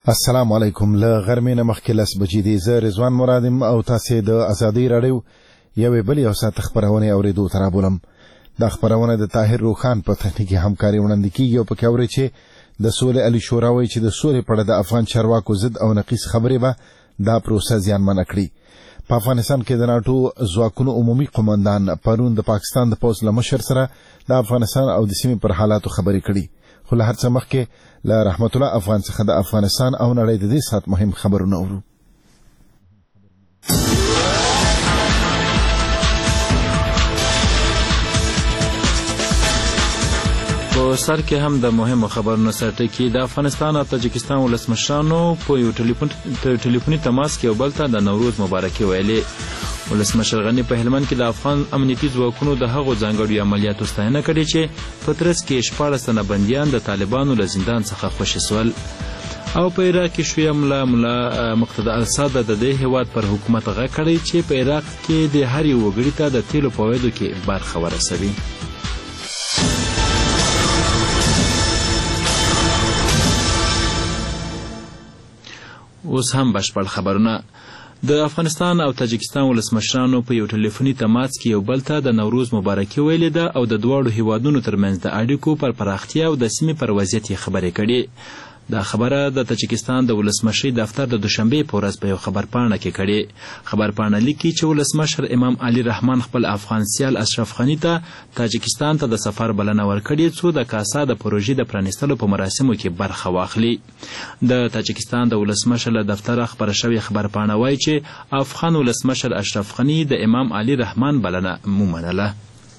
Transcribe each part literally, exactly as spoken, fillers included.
السلام علیکم. له غرمې نه مخکې لس بجې دي. زه رضوان مرادم او تاسې د ازادۍ راډیو یوې بلې او ساعت خپرونې اورېدو ته رابولم. دا خپرونه د طاهر روخان په تخنیکي همکاري وړاندې کیږي او پکې اورئ چې د سولې علي شورا وایي چې د سولې په اړه د افغان چارواکو ضد او نقیص خبرې به دا پروسه زیانمنه کړي. په افغانستان کې د ناټو ځواکونو عمومي قومندان پرون د پاکستان د پوځ له مشر سره د افغانستان او د سیمې پر حالاتو خبرې کړي. خو له هر څه مخکې له رحمت الله افغان څخه د افغانستان او نړۍ د دې ساعت مهم خبرونه اورو. په سر کې هم د مهمو خبرونو سرټکی د افغانستان او تاجکستان ولسمشرانو په یو ټلیفوني تماس کې یو بل ته د نوروز مبارکي ویلې. ولسمشر غني په هلمند کې د افغان امنیتي ځواکونو د هغو ځانګړو عملیاتو ستاینه کړې چې په ترڅ کې شپاړس تنه بندیان د طالبانو له زندان څخه خوشي سول. او په عراق کې شویه ملا ملا مقتدی الاسد د دې هیواد پر حکومت غږ کړی چې په عراق کې د هر یو وګړي ته د تیلو په ویدو کې برخه ورسوي. اوس هم بشپړ خبرونه. د افغانستان او تاجکستان ولسمشرانو په یو ټلیفوني تماس کې یو بل ته د نوروز مبارکي ویلې ده او د دواړو هیوادونو ترمنځ د اړیکو پر پراختیا او د سیمې پر وضعیت یې خبرې کړې. دا خبره د تاجکستان د ولسمشرۍ دفتر د دوشنبې په ورځ په یو خبرپاڼه کې کړې. خبرپاڼه لیکي چې ولسمشر امام علي رحمان خپل افغان سیال اشرف غني ته تاجکستان ته د سفر بلنه ورکړې څو د کاسا د پروژې د پرانیستلو په مراسمو کې برخه واخلي. د تاجکستان د ولسمشر له دفتره خبره شوې خبرپاڼه وایي چې افغان ولسمشر اشرف غني د امام علي رحمان بلنه ومنله.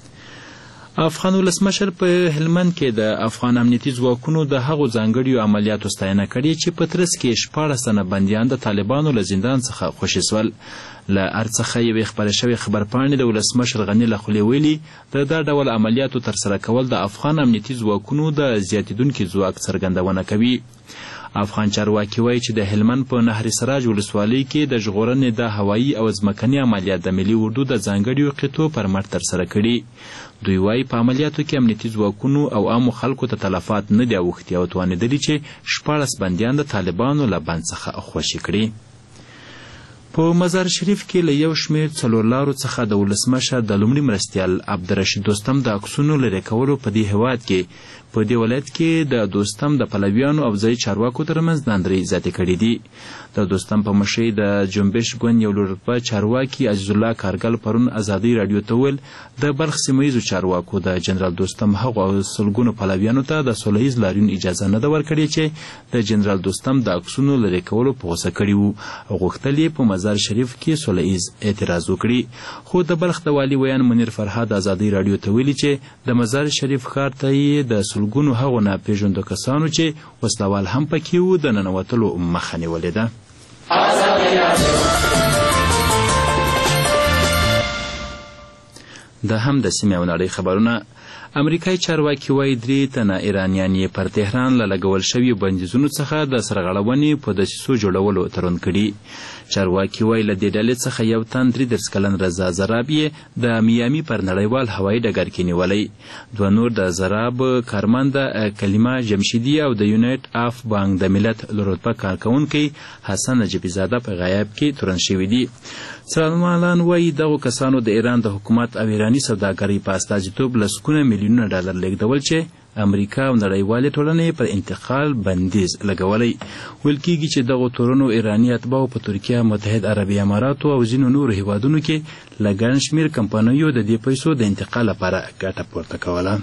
افغان ولسمشر په هلمند کې د افغان امنیتي ځواکونو د هغو ځانګړیو عملیاتو ستاینه کړې چې په ترڅ کې شپاړس تنه بندیان د طالبانو له زندان څخه خوشي سول. له هر څخه یوې خپرې شوې خبرپاڼې د ولسمشر غني له خولې ویلي د دا ډول عملیاتو ترسره کول د افغان امنیتي ځواکونو د زیاتېدونکي ځواک څرګندونه کوي. افغان چارواکي وایي چې د هلمند په نهر سراج ولسوالۍ کې د ژغورنې د هوایي او ځمکني عملیات د ملي اردو د ځانګړیو قطعو پر مټ ترسره کړي. دوی وایي په عملیاتو کې امنیتي ځواکونو او عامو خلکو ته تلفات نه دي اوښتي او توانېدلي چې شپاړس بندیان د طالبانو له بند څخه خوشي کړي. په مزار شریف کې له یو شمېر څلورلارو څخه د ولسمشر د لومړي مرستیال عبدالرشید دوستم د عکسونو لرې کولو په دې هیواد کې په دې ولایت کې د دوستم د پلویانو او ځایي چارواکو ترمنځ ناندرۍ زیاتې کړي دي. د دوستم په مشرۍ د جنبش ګوند یو لوړرتبه چارواکي عزیز الله کارګل پرون ازادۍ راډیو ته وویل د بلخ سیمه ییزو چارواکو د جنرال دوستم هغو سلګونو پلویانو ته د سوله ییز لاریون اجازه نه ده ورکړې چې د جنرال دوستم د عکسونو لرې کولو په غوسه کړي وو او غوښتل یې په مزار شریف کې سوله ییز اعتراض وکړي. خو د بلخ د والي ویان منیر فرهاد ازادۍ راډیو ته ویلي چې د مزار شریف ښار ته یې د سلګونو هغو ناپېژندو کسانو چې وسلوال هم پکې وو د ننوتلو مخه نیولې ده. د هم د سیمې او نړۍ خبرونه. امریکایي چارواکي وایي درې تنه ایرانیان یې پر تهران له لګول شویو بندیزونو څخه د سرغړونې په دسیسو جوړولو تړون کړي. چارواکي وایي له دې ډلې څخه یو تن درې دېرش کلن رضا زراب یې د میامي پر نړیوال هوایي ډګر کې نیولی. دوه نور د زراب کارمنده کلیمه جمشیدي او د یونایټ اف بانک د ملت لوړرتبه کارکوونکی حسن نجیبي زاده په غیاب کې تورن شوي دي. څارنوالان وایي دغو کسانو د ایران د حکومت او ایراني سوداګرۍ په استازیتوب لسګونه میلیونونه ډالر لیږدول چې امریکا او نړیوالې ټولنې پر انتقال بندیز لګولی. ویل کېږي چې دغو تورنو ایراني اتباعو په ترکیه، متحد عربي اماراتو او ځینو نورو هیوادونو کې له ګڼ شمېر کمپنیو د دې پیسو د انتقال لپاره ګټه پورته کوله.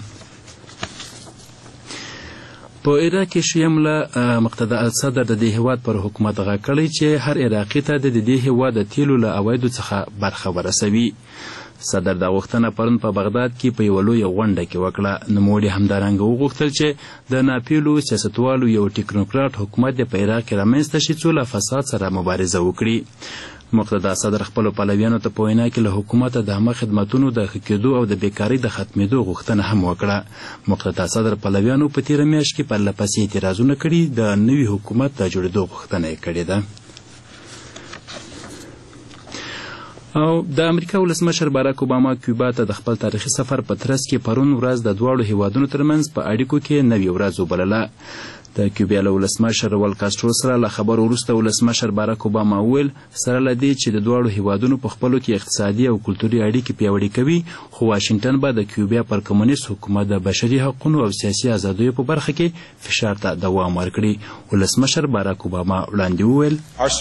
په عراق کې شویه ملا مقتدی الاسد د دې هیواد پر حکومت غږ کړی چې هر عراقي ته د دې هیواد د تیلو له عوایدو څخه برخه ورسوي. صدر دا غوښتنه پرون په بغداد کې په یوه لویه غونډه کې وکړه. نوموړي همدارنګه وغوښتل چې د ناپیلو سیاستوالو یو ټیکنوکراټ حکومت د په عراق کې رامنځته شي څو له فساد سره مبارزه وکړي. مقتدی صدر خپلو پلویانو ته په وینا کې له حکومته د عامه خدمتونو د ښه کېدو او د بیکارۍ د ختمېدو غوښتنه هم وکړه. مقتدی صدر پلویانو په تېره میاشت کې پرله پسې اعتراضونه کړي د نوي حکومت د جوړېدو غوښتنه یې کړې ده. او د امریکا ولسمشر باراک اوباما کیوبا ته د خپل تاریخي سفر په ترڅ کې پرون ورځ د دواړو هیوادونو ترمنځ په اړیکو کې نوې ورځ وبلله. د کیوبا له ولسمشر رول کاسترو سره له خبرو وروسته ولسمشر باراک اوباما وویل سره له دې چې د دواړو هیوادونو په خپلو کې اقتصادي او کلتوري اړیکې پیاوړې کوي خو واشنګټن به د کیوبا پر کمونیست حکومت د بشري حقوقو او سیاسي ازادیو په برخه کې فشار ته دوام ورکړي. ولسمشر باراک اوباما وړاندې وویل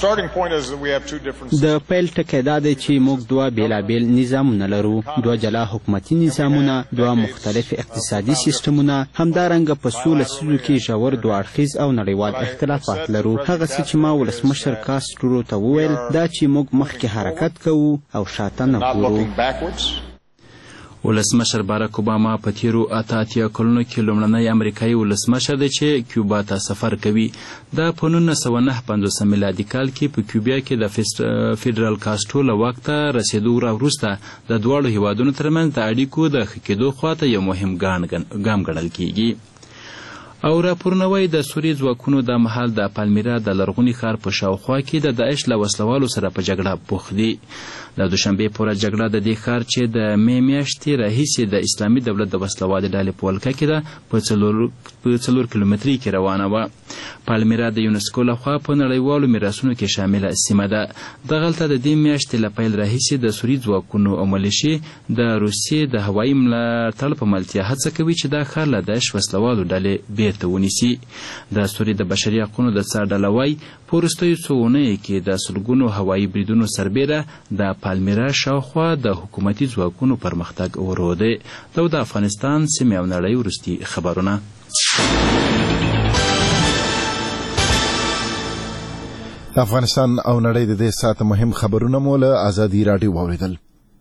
د پیل ټکی دا دی چې موږ دوه بېلابېل نظامونه لرو، دوه جلا حکومتي نظامونه، دوه مختلف اقتصادي سیستمونه، همدارنګه په څو لسیزو کې ژور دوه اړخیز او نړیوال اختلافات لرو. هغه څه چې ما ولسمشر کاسترو ته وویل دا چې موږ مخکې حرکت کوو او شاته نه ګورو. ولسمشر باراک اوباما په تیرو اته اتیا کلونو کې لومړنی امریکایي ولسمشر دی چې کیوبا ته سفر کوي. دا په نولس سوه نهه پنځوس میلادي کال کې په کیوبا کې د فیډرال کاسترو له واک ته رسېدو وروسته د دواړو هیوادونو ترمنځ د اړیکو د ښه کېدو خواته یو مهم ګام ګڼل کیږي. او راپورونه وایي د سوریې ځواکونو دا مهال د پالمیرا د لرغوني ښار په شاوخوا کې د داعش له وسلوالو سره په جګړه بوخت دي. د دوشنبې پوره جګړه د دې ښار چې د مې میاشتې راهیسې د اسلامي دولت د وسلوالې ډلې په ولکه کې ده په څلور په څلور کیلومتري کې روانه وه. پالمیرا د یونسکو لخوا په نړیوالو میراثونو کې شامله سیمه ده. دغلته د دې میاشتې له پیل راهیسې د سوریې ځواکونو او ملیشې د روسیې د هوایي ملاتړ په ملتیا هڅه کوي چې دا ښار له داعش وسلوالو ډلې بیرته ونیسي. د سوریې د بشري حقوقو د څار ډله وایي په وروستیو څو اونیو کې د سلګونو هوایي بریدونو سربیره د پالمیرا شاوخوا د حکومتي ځواکونو پرمختګ ورو دی. دا د افغانستان سیمې او نړۍ وروستي خبرونه. د افغانستان او نړۍ د دې ساعت مهم خبرونه مو له ازادي راډیو واوریدل.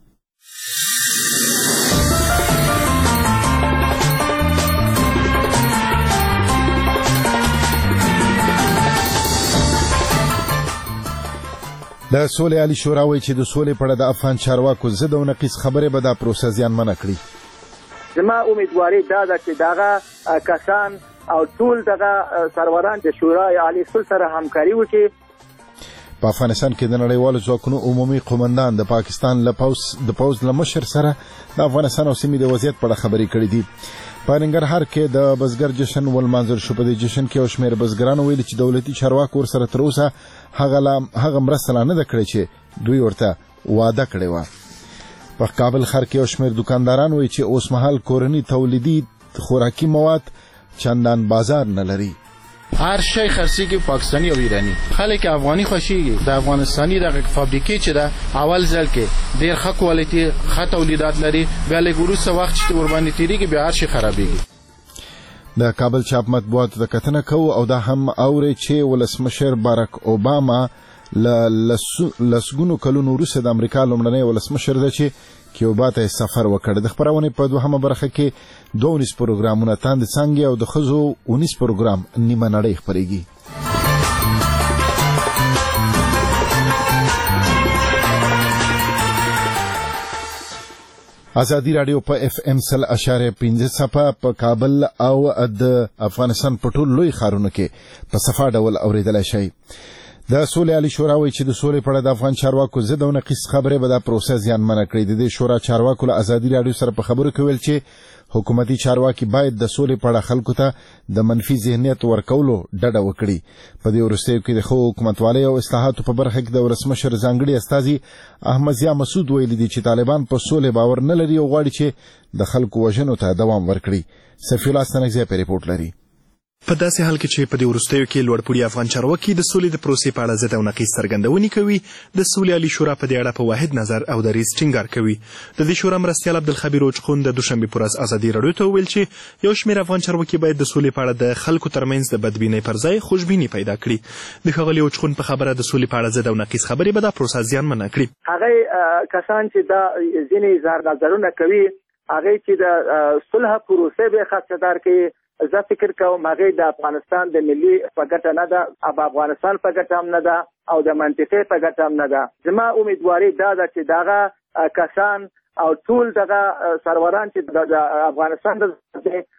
د سولې عالی شورا وایي چې د سولې په اړه د افغان چارواکو ضد او نقیض خبرې به دا پروسه زیانمنه کړي. زما امیدواري دا ده چې دغه کسان او ټول دغه سروران د شورای عالی سره همکاري وکړي. په افغانستان کې د نړیوالو ځواکونو عمومي قومندان د پاکستان له پوز د پوز له مشر سره د افغانستان او سیمې د وضعیت په اړه خبرې کړې دي. په ننګرهار کې د بزګر جشن ولمانځل شو. په دې جشن کې او شمېر بزګرانو ویلي چې دولتي چارواکو ورسره تر اوسه هغه مرسته لا نه ده کړې چې دوی ورته وعده کړې وه. په کابل ښار کې او شمېر دکانداران وایي چې اوس مهال کورني تولیدي خوراکي مواد چندان بازار نه لري. هر شی خرڅیږي پاکستانی او ایرانی. خلک افغاني خوشيږي. د افغانستاني د فابریکې چې د اول ځل کې ډېر ښه کوالټي ښه تولیدات لري، بیا لږ وروسته وخت چې ور باندې تیریږي بیا هر شی خرابېږي. د کابل چاپ مطبوعاتو د کتنه کوو او دا هم اوري چې ولسمشر باراک اوباما له لسګونو کلونو وروسته د امریکا لومړنی ولسمشر دی چې کیوبا ته سفر وکړ. د خبرونې په دوهمه برخه کې دوه ونیس پروګرامونه تاند څنګه او د ښځو ونیس پروګرام نیمه نړۍ خپرېږي. ازادي راډیو په اف ام سل اشاره پنځه صفه په کابل او د افغانستان په ټولو لوی ښارونو کې په صفه ډول اوریدلای شئ. د سولې عالی شورا وایي چې د سولې په اړه د افغان چارواکو ضد او نقیض خبرې به دا پروسه زیانمنه کړي. د دې شورا چارواکو له ازادي راډیو سره په خبرو کې ویل چې حکومتي چارواکي باید د سولې په اړه خلکو ته د منفي ذهنیت ورکولو ډډه وکړي. په دې وروستیو کې د ښو حکومتوالۍ او اصلاحاتو په برخه کې د ولسمشر ځانګړي استازي احمد ضیا مسعود ویلي دي چې طالبان په سولې باور نه لري او غواړي چې د خلکو وژنو ته دوام ورکړي. سفیر الله ستنګزی په ریپورت لري. په داسې حال کې چې په دې وروستیو کې لوړپوړي افغان چارواکي د سولې د پروسې په اړه ضد او نقیض څرګندونې کوي، د سولې عالی شورا په دې اړه په واحد نظر او دریځ ټینګار کوي. د دې شورا مرستیال عبدالخبیر اوچخون د دوشنبې په ورځ ازادي راډیو ته وویل چې یو شمېر افغان چارواکي باید د سولې په اړه د خلکو ترمنځ د بدبینۍ پر ځای خوشبیني پیدا کړي. د ښاغلي اوچخون په خبره د سولې په اړه ضد او نقیض خبرې به دا پروسه زیانمنه کړي. هغه کسان چې دا ځینې اظهار نظرونه کوي هغه چې د صلح پروسې به خدمتدار کوي، زه فکر کوم هغه د افغانستان د ملي په ګټه نه ده، اب افغانستان په ګټه هم نه ده او د منطقې په ګټه هم نه ده. زما امیدواري دا ده چې دغه کسان او ټول دغه سروران چې د افغانستان د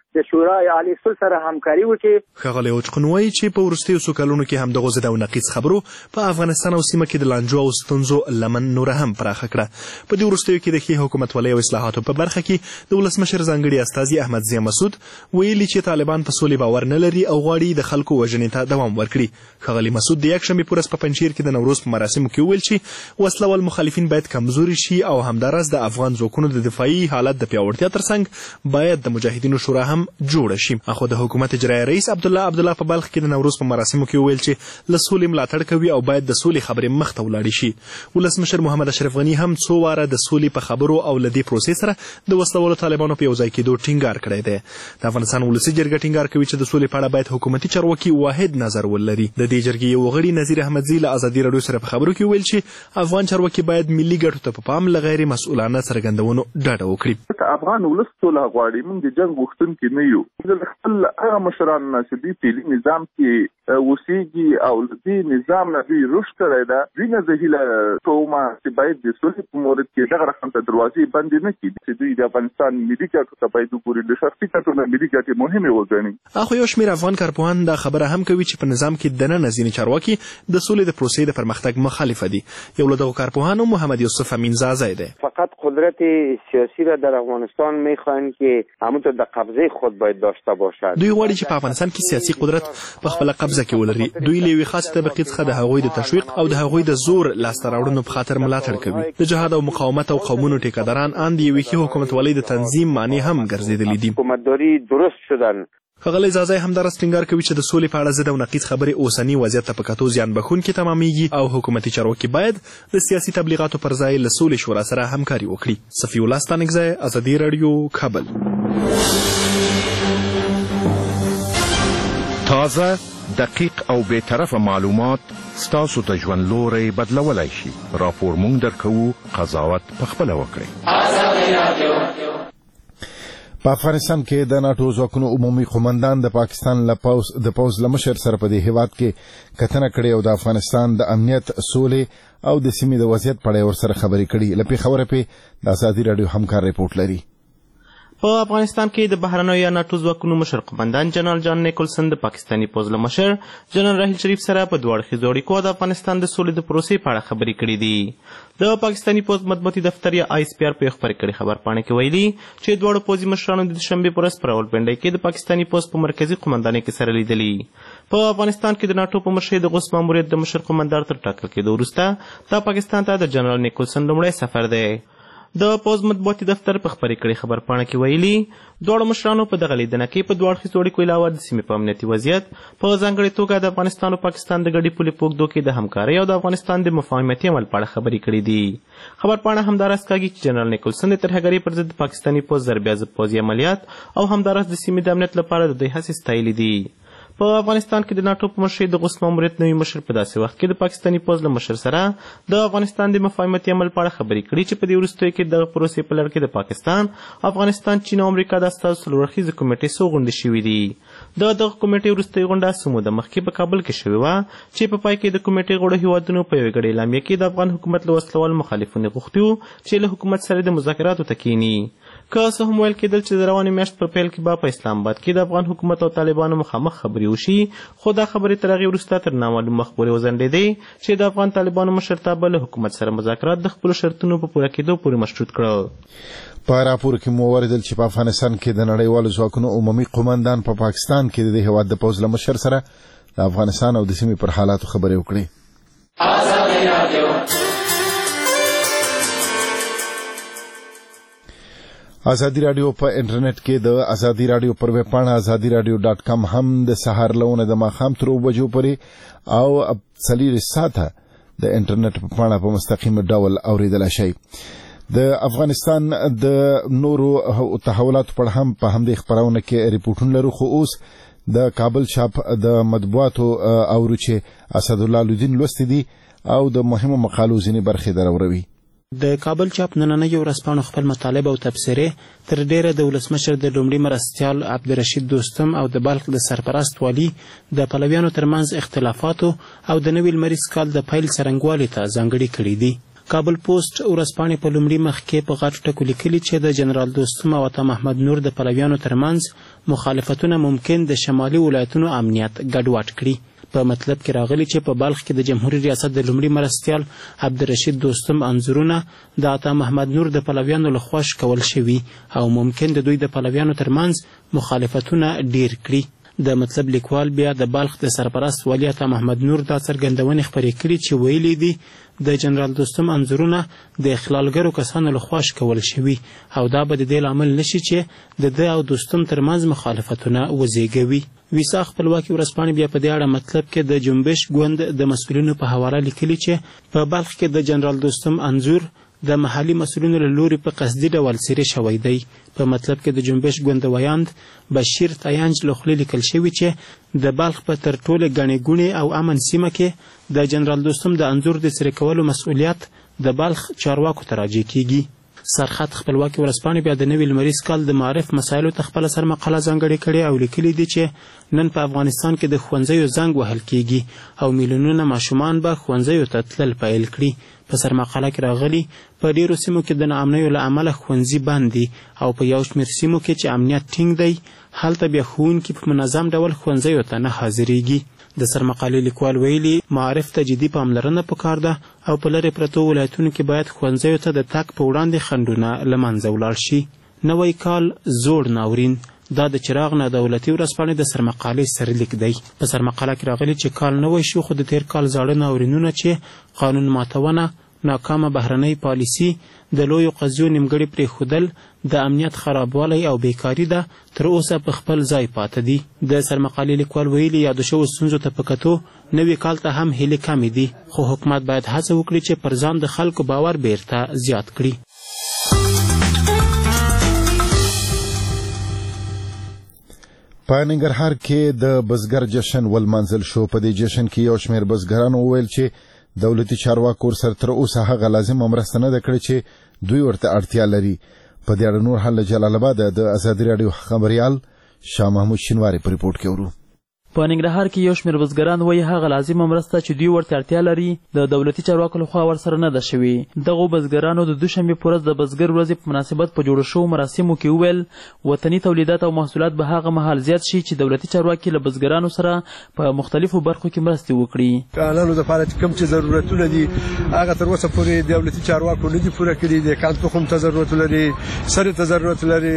د شورای عالی صلح سره همکاري وکړي. ښاغلی اوچقن وایي چې په وروستیو څو کلونو کې همدغو ضد او نقیض خبرو په افغانستان او سیمه کې د لانجو او ستونزو لمن نوره هم پراخه کړه. په دې وروستیو کې د ښې حکومتولۍ او اصلاحاتو په برخه کې د ولسمشر ځانګړي استازي احمد ضیا مسعود ویلي چې طالبان په سولې باور نه لري او غواړي د خلکو وژنې ته دوام ورکړي. ښاغلي مسعود د یکشنبې په ورځ په پنجشیر کې د نوروز په مراسمو کې وویل چې وسله وال مخالفین باید کمزوري شي او همداراز د افغان ځواکونو د دفاعي حالت د پیاوړتیا ترڅنګ باید د مجاهدینو شورا هم جوړه شي. اخو د حکومت اجرایي رئیس عبدالله عبدالله په بلخ کې د نوروز په مراسمو کې وویل چې له سولې ملاتړ کوي او باید د سولې خبرې مخ ته ولاړې شي. ولسمشر محمد اشرف غني هم څو واره د سولې په خبرو او له دې پروسې سره د وسله والو طالبانو په یو ځای کېدو ټینګار کړی دی. د افغانستان ولسي جرګه ټینګار کوي چې د سولې په اړه باید حکومتي چارواکي واحد نظر ولري. د دې جرګې یو غړي نذیر احمدزي له ازادي راډیو سره په خبرو کې ویل چې افغان چارواکي باید ملي ګټو ته په پام له غیر مسؤلانه څرګندونو ډډه وکړي. افغان ولس سوله غواړي، موږ د جنګ غوښتونکي نه یو. د خپل هغه مشران نه چې د فعلي نظام کې اوسېږي او د دې نظام نه دوی رشد کړی ده، دوی نه زه هیله کوم چې باید د سولې په مورد کې دغه رقم ته دروازې بندې نه کړي چې دوی د افغانستان ملي ګټو ته باید وګوري، د شخصي ګټو نه ملي ګټې مهمې وګڼي. اخو یو شمېر افغان کارپوهان دا خبره هم کوي چې په نظام کې دننه ځینې چارواکي د سولې د پروسې د پرمختګ مخالفه دي. یو له دغو کارپوهانو محمد یوسف امینزاده ده. فقط قدرت سیاسی را در افغانستان میخواهند که همونطور در قبضه خود باید داشته باشد. دوی غواړي چې په افغانستان کې سیاسي قدرت په خپل قبضه کې ولري. دوی له یوې خاصې طبقې څخه د هغوی د تشویق او د هغوی د زور لاسته راوړنو په خاطر ملاتړ کوي. د جهاد او مقاومت او قومونو ټیکهداران ان د یوې ښې حکومتولۍ د تنظیم معنی هم ګرځېدلي دي. حکومتداري درست شدن. ښاغلی زازی همداراز ټینګار کوي چې د سولې په اړه ضد او نقیض خبرې اوسني وضعیت ته په کتو زیان بخونکي تمامیږي او حکومتي چارواکي باید د سیاسي تبلیغاتو پر ځای له سولې شورا سره همکاري وکړي. صفي الله ستانکزی، ازادي راډیو، کابل. تازه، دقیق او بی‌طرفه معلومات ستاسو د ژوند لوری بدلولی شي. راپور مونږ درکوو، قضاوت پخپله وکړئ. په افغانستان کې د ناټو ځواکونو عمومي قومندان د پاکستان له پوز د پوز له مشر سره په دې هیواد کې کتنه کړې او د افغانستان د امنیت، سولې او د سیمې د وضعیت په اړه ورسره خبرې کړي. له پېښوره پې د ازادي راډیو همکار ریپورټ لري. په افغانستان کې د بهرنیو یا ناټو ځواکونو مشر قومندان جنرال جان نیکولسن د پاکستاني پوځ له مشر جنرال راحیل شریف سره په دوه اړخیزو اړیکو د افغانستان د سولې د پروسې په اړه خبرې کړې دي. د پاکستاني پوځ مطبوعاتي دفتر یا آی اس پی آر په یو خپرې کړې خبرپاڼه کې ویلي چې دواړو پوځي مشرانو د دوشنبې په ورځ په راولپنډۍ کې د پاکستاني پوځ په مرکزي قومندانۍ کې سره لیدلي. په افغانستان کې د ناټو په مشرۍ د غوث ماموریت د مشر قومندان تر ټاکل کېدو وروسته دا پاکستان ته د جنرال نیکولسن لومړی سفر دی. د پوځ مطبوعاتي دفتر په خپرې کړې خبرپاڼه کې ویلي دواړو مشرانو په دغه لیدنه کې په دوه اړخیزو اړیکو علاوه د سیمې په امنیتي وضعیت، په ځانګړې توګه د افغانستان او پاکستان د ګډې پولې په اوږدو کې د همکارۍ او د افغانستان د مفاهمتي عمل په اړه خبرې کړې دي. خبرپاڼه همداراز کاږي چې جنرال نیکولسن د ترهګرۍ پر ضد پاکستاني پوځ ضربیازب پوځي عملیات او همداراز د سیمې د امنیت لپاره د دوی هڅې ستایلې دي. په افغانستان کې د ناټو په مشرۍ د غوث ماموریت نوي مشر په داسې وخت کې د پاکستاني پوځ له مشر سره د افغانستان د مفاهمتي عمل په اړه خبرې کړي چې په دې وروستیو کې دغه پروسې په لړ کې د پاکستان، افغانستان، چین او امریکا د استازو څلور اړخیزې کمیټې څو غونډې شوي دي. د دغه کمیټې وروستۍ غونډه څه موده مخکې په کابل کې شوې وه چې په پای کې د کمیټې غړو هیوادونو په یوې ګډې اعلامیه کې د افغان حکومت له وسلوال مخالفینو غوښتي وو چې له حکومت سره د مذاکراتو ته کښېني. که څه هم ویل کېدل چې د روانې میاشت په پیل کې به په اسلام آباد کې د افغان حکومت او طالبانو مخامخ خبرې وشي، خو دا خبرې تر هغې وروسته تر نامعلوم وخت پورې وځنډېدې چې د افغان طالبانو مشرتابه له حکومت سره مذاکرات د خپلو شرطونو په پوره کېدو پورې مشروط کړل. په راپور کې مو ولیدل چې په افغانستان کې د نړیوالو ځواکونو عمومي قومندان په پاکستان کې د دې هېواد د پوځ له مشر سره د افغانستان او د سیمې پر حالاتو خبرې وکړې. ازادي راډیو په انټرنیټ کې د ازادي راډیو پر ویب پاڼه ازادي راډیو ډاټ کام هم د سهار لونه د ماښام تر اوه بجو پورې او څلېرویشت ساعته د انټرنیټ په پاڼه په مستقیم ډول اورېدلی شئ. د افغانستان د نورو تحولاتو پر هم په همدې خپرونه کې ریپورټونه لرو، خو اوس د کابل چاپ د مطبوعاتو اورو چې اسدالله لودین لوستي دي او د مهمو مقالو ځینې برخې دروروي. د کابل چاپ نننۍ ورځپاڼو خپل مطالب او تبصرې تر ډیره د ولسمشر د لومړي مرستیال عبدالرشید دوستم او د بلخ د سرپرست والي د پلویانو ترمنځ اختلافاتو او د نوي لمریز کال د پیل څرنګوالي ته ځانګړي کړي دي. کابل پوسټ ورځپاڼې په لومړي مخ کې په غټو ټکو لیکلي چې د جنرال دوستم او عطا محمد نور د پلویانو ترمنځ مخالفتونه ممکن د شمالي ولایتونو امنیت ګډوډ کړي. په مطلب کې راغلي چې په بلخ کې د جمهوریت ریاست د لومړي مرستیال عبدالرشید دوستم انځورونه د عطا محمد نور د پلویانو لخوا شکول شوي او ممکن د دوی د پلویانو ترمنځ مخالفتونه ډیر کړي. د مطلب لیکوال بیا د بلخ د سرپرست والي عطا محمد نور دا څرګندونې خپرې کړي چې ویلي دي د جنرال دوستم انځورونه د اخلالګرو کسانو لخوا شکول شوي او دا به د دې لامل نشي چې د ده او دوستم ترمنځ مخالفتونه وزېږوي. ویسا خپلواکي ورځپاڼې بیا په دې اړه مطلب کې د جنبش ګوند د مسؤلینو په حواله لیکلي چې په بلخ کې د جنرال دوستم انځور د محلي مسؤلینو له لوري په قصدي ډول څیرې شوی دی. په مطلب کې د جنبش ګوند ویاند بشیر تایانج له خولې لیکل شوي چې د بلخ په تر ټولې ګڼې ګوڼې او امن سیمه کې د جنرال دوستم د انځور د څیرې کولو مسؤلیت د بلخ چارواکو ته راجع کیږي. سرخط خپلواکي ورځپاڼې بیا د نوي لمریز کال د معارف مسایلو ته خپله سرمقاله ځانګړې کړې او لیکلي دي چې نن په افغانستان کې د ښوونځیو زنګ وهل کیږي او میلیونونه ماشومان به ښوونځیو ته تلل پیل کړي. په سرمقاله کې راغلي په ډیرو سیمو کې د ناامنیو له امله ښوونځي بند دي او په یو شمېر سیمو کې چې امنیت ټینګ دی هلته بیا ښوونکي په منظم ډول ښوونځیو ته نه حاضریږي. د سرمقالې لیکوال ویلي معارف ته جدي پاملرنه پکار ده او په لرې پرتو ولایتونو کې باید ښوونځیو ته د تګ په وړاندې خنډونه له منځه ولاړ شي. نوی کال زوړ ناورین دا د چراغ نه دولتي ورځپاڼې د سرمقالې سرلیک دی. په سرمقاله کې راغلي چې کال نوی شو خو د تیر کال زاړه ناورینونه چې قانون ماتونه، ناکامه بهرنۍ پالیسي، د لویو قضیو نیمګړي پرېښودل، د امنیت خرابوالی او بیکاري ده تر اوسه په خپل ځای پاته دي. د سرمقالې لیکوال ویلي یادو شوو ستونزو ته په کتو نوي کال ته هم هیلې کمې دي خو حکومت باید هڅه وکړي چې پر ځان د خلکو باور بیرته زیات کړي. په ننګرهار کې د بزګر جشن ولمانځل شو. په دې جشن کې یو شمېر بزګرانو وویل چې دولتي چارواکو ورسره تر اوسه هغه لازمه مرسته نه ده کړې چې دوی ورته اړتیا لري. په دې اړه نور حال له جلال آباده د ازادي راډیو خبریال شاه محمود شینواري په ریپورټ کې ورو. په ننګرهار کې یو شمېر بزګران وایي هغه لازمه مرسته چې دوی ورته اړتیا لري د دولتي چارواکو لخوا ورسره نه ده شوې. دغو بزګرانو د دوشنبې په ورځ د بزګر ورځې په مناسبت په جوړو شوو مراسمو کې وویل وطني تولیدات او محصولات به هغه مهال زیات شي چې دولتي چارواکي له بزګرانو سره په مختلفو برخو کې مرستې وکړي. کانالو دپاره چې کوم چې ضرورتونه دي هغه تر اوسه پورې دولتي چارواکو نه دي پوره کړي. د کان تخم ته ضرورت لري، سرې ته ضرورت لري،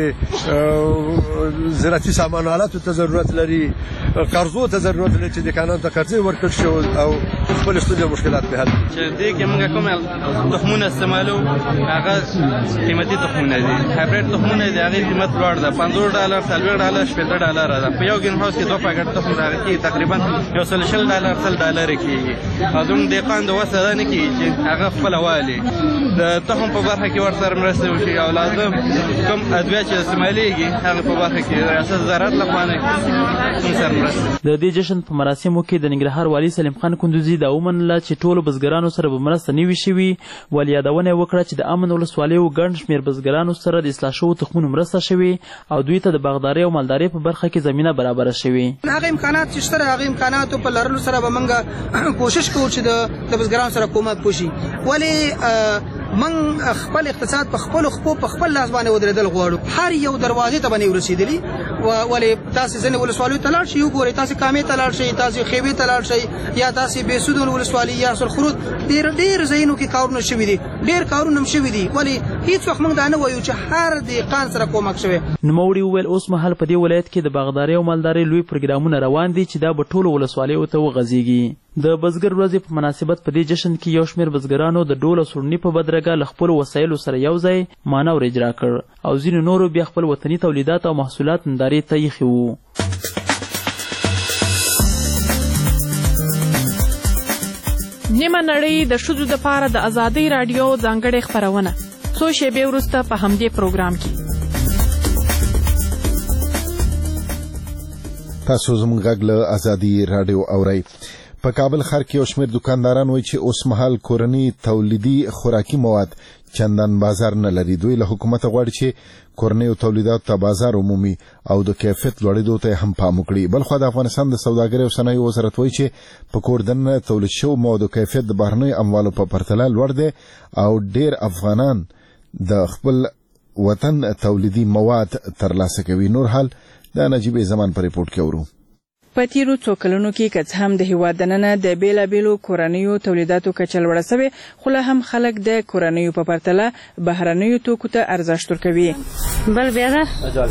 زراعتي سامان آلاتو ته ضرورت لري، قرضو ته ضرورت لري چې د کانونو ته قرضې ورکړل شي او خپل ستونزې او مشکلات په حل چې دې کې موږ کوم تخمونه استعمالو هغه قیمتي تخمونه دي، هایبریډ تخمونه دي، هغه قیمت لوړ ده، پنځوس ډالر، څلوېښت ډالر، شپېته ډالر ده. په یو ګرین هاوس کې دوه پاکټ تخم راغلي تقریبا یو سل شل ډالر سل ډالر کېږي. او زموږ دهقان د وسه ده نه کېږي چې هغه خپله والي د تخم په برخه کې ورسره مرسته وشي او لازم کوم ادویه چې استعمالیږي هغه په برخه کې ریاست زراعت لخوا نه کوم سره مرسته. د دې جشن په مراسمو کې د ننګرهار والي سلیم خان کندوزي دا ومنله چې ټولو بزګرانو سره به مرسته نه وي شوې. والي یادونه یې وکړه چې د امن ولسوالیو ګڼ شمېر بزګرانو سره د اصلاح شوو تخمونو مرسته شوې او دوی ته د باغدارۍ او مالدارۍ په برخه کې زمینه برابره شوې. هغه امکانات چې شته هغه امکاناتو په لرلو سره به موږ کوشش کوو چې د بزګرانو سره کومک وشي. ولې من خپل اقتصاد په خپل خپل په خپل لاس باندې ودرېدل غواړو. هر یو دروازې ته باندې ورسېدلی ولې تاسو ځنې ولسوالیو ته لاړ شئ وګورئ، تاسو کامې ته لاړ شئ، تاسو خیبې ته لاړ شئ یا تاسو بېسود ولسوالي یا سرخرود ډېر ډېر ځایونو کې کارونه شوي دي، ډېر کارونه هم شوي دي. ولې هېڅ وخت موږ دا نه وایو چې هر دهقان سره کومک شوی. نوموړي وویل اوس مهال په دې ولایت کې د باغدارۍ او مالدارۍ لوی پروګرامونه روان دي چې دا به ټولو ولسوالیو ته وغځېږي. د بزګر ورځې په مناسبت په دې جشن کې یو شمېر بزګرانو د ډول او سورني په بدرګه له خپلو وسایلو سره یو ځای مانور اجرا کړ او ځینو نورو بیا خپل وطني تولیدات او محصولات نندارې ته ایښي وو. نیمه نړۍ د ښځو دپاره د ازادۍ راډیو ځانګړې خپرونه څو شېبې وروسته په همدې پروګرام کې. تاسو زموږ غږ له ازادي راډیو اورئ. په کابل ښار کې یو شمېر دکانداران وایي چې اوس مهال کورني تولیدي خوراکي مواد چندان بازار نه لري. دوی له حکومت غواړي چې کورنیو تولیداتو ته بازار عمومي او د کیفیت لوړېدو ته هم پام وکړي. بلخوا د افغانستان د سوداګرۍ او صنایعو وزارت وایي چې په کور دننه تولید شوو موادو کیفیت د بهرنیو اموالو په پرتله لوړ دی او ډېر افغانان د خپل وطن تولیدي مواد ترلاسه کوي. نور حال د نجیب زمان په ریپورت کې اورو. په تیرو څو کلونو کې که څه هم د هیواد دننه د بیلابیلو کورنیو تولیداتو کچه لوړه سوې، خو لا هم خلک د کورنیو په پرتله بهرنیو توکو ته ارزښت ورکوي. بل بیادر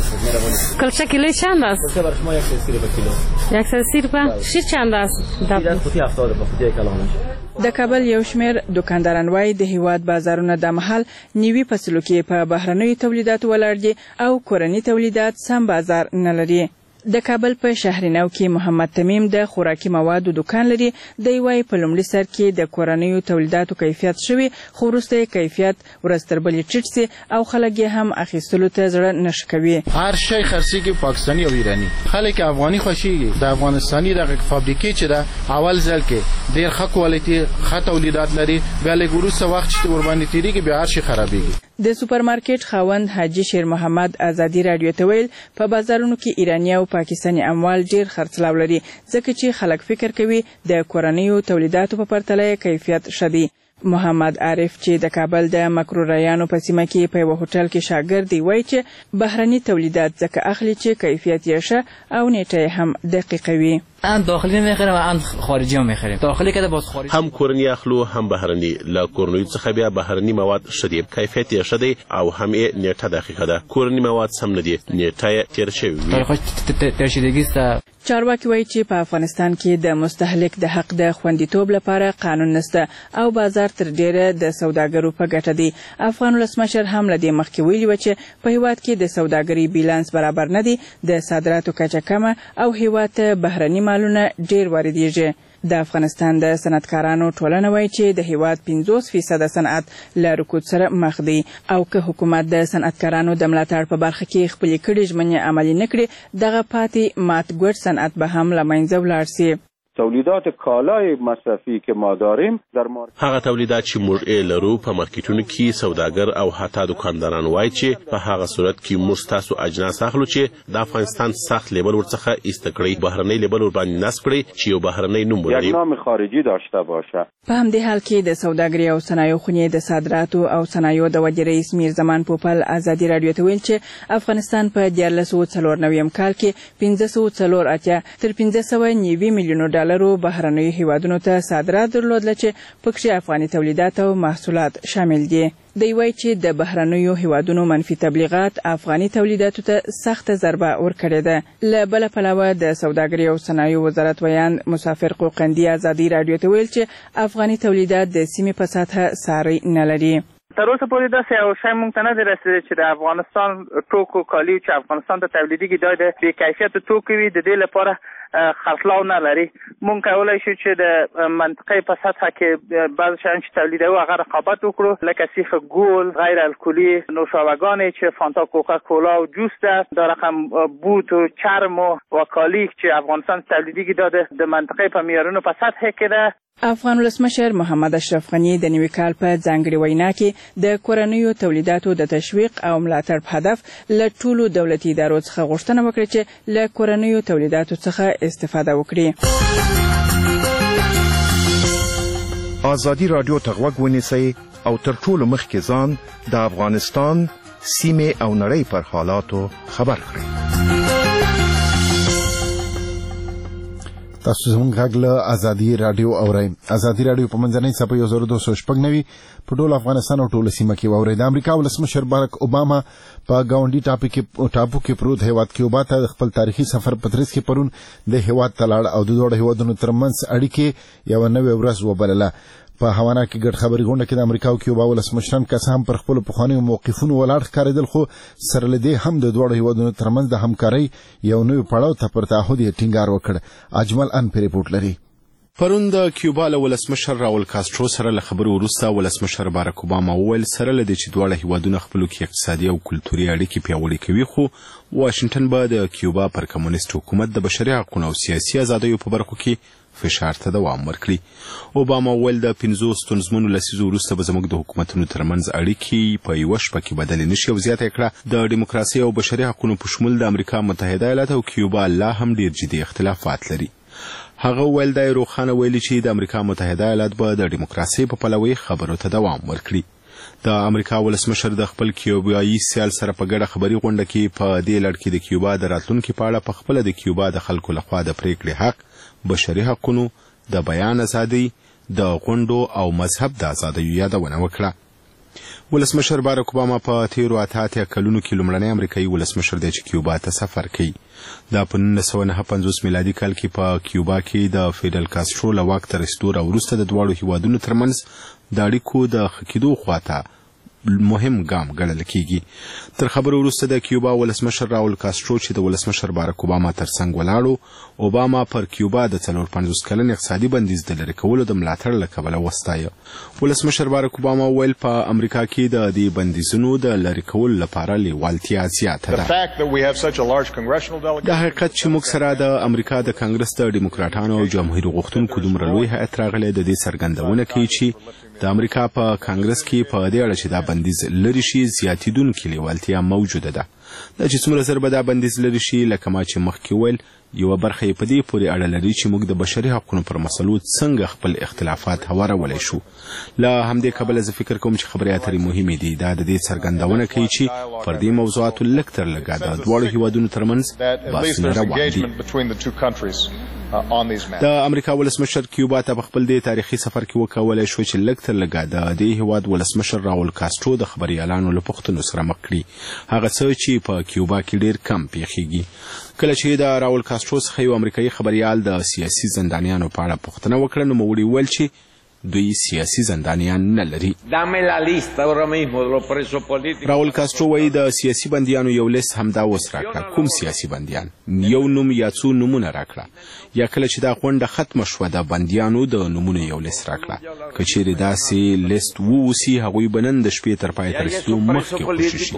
کلچه کیلوی چند است؟ کلچه برای شما یک سی روپه کیلو. یک سی روپه؟ شیر چند است؟ در خودی هفتاد روپه خودی کلامش. د کابل یو شمېر دکانداران وایي د هیواد بازارونه د مهال نیوي فصلو کې په بهرنیو تولیداتو ولاړ دي او کورني تولیدات سم بازار نه لري. د کابل په شهرینو کې محمد تمیم د خوراکي موادو دکان لري. دی وايي په لومړي سر کې د کورنیو تولیداتو کیفیت شوی، خو وروسته کیفیت ورځ تر بلې ټیټ سي او خلک یې هم اخیستلو ته زړه نه کوي. هر شی خرڅېږي پاکستاني او ایراني. خلک افغاني خوښېږي. د افغانستاني دغه فابریکې چې ده اول ځل کې ډېر ښه کوالټي ښه تولیدات لري، بیا لږ وروسته وخت چې ورباندې تېرېږي بیا هر شی خرابېږي. د سوپر مارکیټ خاوند حاجي شیر محمد ازادي رادیو ته ویل په بازارونو کې ایراني او پاکستاني اموال ډیر خرڅلاو لري، ځکه چې خلک فکر کوي د کورنیو تولیداتو په پرتله کیفیت شدي. محمد عارف چې د کابل د مکروریانو په سیمه کې په یو هوټل کې شاګرد دی وایي چې بهرني تولیدات ځکه اخلي چې کیفیت یې ښه او نیټه هم دقیقه وي. ان داخلی میخریم و ان خارجی هم میخریم. داخلی که باز خارجی هم کورنی اخلو هم بهرنی. لا کورنی څخه بیا بهرنی مواد شدی کیفیت یې شدی او هم یې نیټه دقیقه ده. کورنی مواد سم نه دي، نیټه یې تیر شوی وي. تیر شدگی است. چارواکي وایي چې په افغانستان کې د مستهلک د حق د خوندیتوب لپاره قانون نشته او بازار تر ډیره د سوداګرو په ګټه دی. افغان ولسمشر هم له دې مخکې ویلي و چې په هیواد کې د سوداګرۍ بیلانس برابر نه دی، د صادراتو کچه کمه او هیواد ته بهرني مالونه ډیر واردېږي. د افغانستان د صنعتکارانو ټولنه وایي چې د هیواد پنځوس فیصده صنعت له رکود سره مخ دی او که حکومت د صنعتکارانو د ملاتړ په برخه کې خپلې کړې ژمنې عملي نه کړي، دغه پاتې مات ګوډ صنعت به هم له منځه ولاړ سي. تولیدات کالای مصرفی که ما داریم در هغه تولیدات چې موږ یې لرو په مارکیټونو کې سوداګر او حتی دکانداران وایي چې په هغه صورت کې موږ تاسو اجناس اخلو چې د افغانستان سخت لیبل ورڅخه ایسته کړی، بهرنی لیبل ور باندې نصب کړی چې یو بهرنی نوم ولري، یک نام خارجي داشته باشه. په همدې حال کې د سوداګرۍ او صنایعو خونې د صادراتو او صنایعو د وزیر رئیس میر زمان پوپل ازادي رادیو ته ویل چې افغانستان په دیارلس سوه څلور نوي کال کې پنځه سوه څلور اتیا تر پنځه سوه نوي میلیونو ډالرو بهرنیو هیوادونو ته صادرات درلودل چې پکې افغاني تولیدات او محصولات شامل دي. دی وايي چې د بهرنیو هیوادونو منفي تبلیغات افغاني تولیداتو ته سخت ضربه ورکړې ده. له بل پلوه د سوداګرۍ او صنایعو وزارت ویان مسافر قوقندي ازادي رادیو ته ویل چې افغاني تولیدات د سیمې په سطحه ساری نه لري. تر اوسه پورې داسې یو شی موږ ته نه دی رسېدلی چې د افغانستان ټوکو کالي چې افغانستان ته تولیدېږي دا د بې کیفیته توکو وي، د دې لپاره خرڅلاو نه لري. موږ کولی شو چې د منطقې په سطحه کې بعض شیان چې تولیدوو هغه رقابت وکړو، لکه سیخ ګول، غیر الکلي نوشابهګانې چې فانتا، کوکا کولا او جوس ده، دا رقم بوت و چرم و کالی چې افغانستان تولیدېږي دا د منطقې په معیارونو په سطحه کې ده. افغان ولسمشر محمد اشرف غني د نوي کال په ځانګړې وینا کې د کورنیو تولیداتو د تشویق او ملاتړ په هدف له ټولو دولتي ادارو څخه غوښتنه وکړه چې له کورنیو تولیداتو څخه استفاده وکړي. ازادي رادیو ته غوږ ونیسئ او تر ټولو مخکې ځان د افغانستان سیمې او نړۍ پر حالاتو خبر کړئ. تاسو زموږ غږ له ازادي رادیو اورئ. ازادي رادیو په منځنۍ څپه یو زر دوه سوه شپږ نوي په ټول افغانستان او ټوله سیمه کې واورئ. د امریکا ولسمشر باراک اوباما په ګاونډي ټاپو کې پروت هیواد کیوبا ته خپل تاریخي سفر په ترڅ کې پرون د هیواد ته لاړ او د دواړو هیوادونو ترمنځ اړیکې یوه نوې ورځ وبلله. په هاوانا کې ګډ خبري غونډه کې د امریکا او کیوبا ولسمشران که څه هم پر خپلو پخوانیو موقفونو ولاړ ښکارېدل، خو سره له دې هم د دواړو هیوادونو ترمنځ د همکارۍ یو نوی پړاو ته پر تعهد یې ټینګار وکړ. اجمل ان په ریپورټ لري. پرون د کیوبا له ولسمشر راول کاسترو سره له خبرو وروسته ولسمشر باراک اوباما وویل سره له دې چې دواړه هیوادونه خپلو کې اقتصادي او کلتوري اړیکې پیاوړې کوي، خو واشنګټن به د کیوبا پر کمونیست حکومت د بشري حقونو او سیاسي ازادیو په برخو کې فشار ته دوام ورکړي. اوباما وویل د پنځو ستونزمنو لسیزو وروسته به زموږ د حکومتونو ترمنځ اړیکې په یوه شپه کې بدلې نه شي او زیاته یې کړه د ډیموکراسۍ او بشري حقونو په شمول د امریکا متحده ایالات او کیوبا لا هم ډیر جدي اختلافات لري. هغه وویل دا یې روښانه ویلي چې د امریکا متحده ایالات به د ډیموکراسۍ په پلوي خبرو ته دوام ورکړي. د امریکا ولسمشر د خپل کیوبایي سیال سره په ګډه خبري غونډه کې په دې لړ کې د کیوبا د راتلونکي په اړه په خپله د کیوبا د خلکو لخوا د پریکړې حق، بشري حقونو، د بیان ازادۍ، د غونډو او مذهب د ازادیو یادونه وکړه. ولسمشر باراک اوباما په تیرو اته اتیا کلونو کې لومړنی امریکایي ولسمشر دی چې کیوبا ته سفر کوي. دا په نولس سوه نهه پنځوس میلادي کال کې په کیوبا کې د فیډل کاسترو له واک ته رسېدو راوروسته د دواړو هیوادونو ترمنځ د اړیکو د ښه کېدو خواته مهم ګام ګڼل کیږي. تر خبرو وروسته د کیوبا ولسمشر راول کاسترو چې د ولسمشر باراک اوباما ترڅنګ ولاړو، اوباما پر کیوبا د څلور پنځوس کلن اقتصادي بندیز د لرې کولو د ملاتړ له کبله وستایه. ولسمشر باراک اوباما وویل په امریکا کې د دې بندیزونو د لرې کولو لپاره لیوالتیا زیاته ده. د حقیقت چې موږ سره د امریکا د کانګرس د ډیموکراټانو او جمهوري غوښتونکو دومره لوی هیات راغلی د دې څرګندونه کوي چې د امریکا په کانګرس کې په دې اړه چې دا بندیز لرې شي زیاتېدونکې لیوالتیا موجوده ده. دا چې څومره ژر به دا بندیز لرې شي، لکه ما چې مخکې وویل، یوه برخه یې په دې پورې اړه لري چې موږ د بشري حقونو پر مسلو څنګه خپل اختلافات هوارولی شو. له همدې کبله زه فکر کوم چې خبرې اترې مهمې دي. دا د دې څرګندونه کوي چې پر دې موضوعاتو لږ تر لږه د دواړو هیوادونو ترمنځ بحثونه روان دي. د امریکا ولسمشر کیوبا ته په خپل دې تاریخي سفر کې وکولی شو چې لږ تر لږه د دې هیواد ولسمشر راول کاسترو د خبریالانو له پوښتنو سره مخ کړي، هغه څه چې په کیوبا کې ډیر کم پیښیږي. کله چې د راول کاسترو څخه یو امریکایي خبریال د سیاسي زندانیانو په اړه پوښتنه وکړه، نو نوموړي وویل چې دوی سیاسي زندانیان نه لري. راول کاسترو وایي د سیاسي بندیانو یو لیست همدا اوس راکړه. کوم سیاسي بندیان؟ یو نوم یا څو نومونه راکړه. یا کله چې دا غونډه ختمه شوه د بندیانو د نومونو یو لیست راکړه. که چیرې داسې لیست ووسي، هغوی به نن د شپې تر پای ته رسېدو مخکې خوشي شي.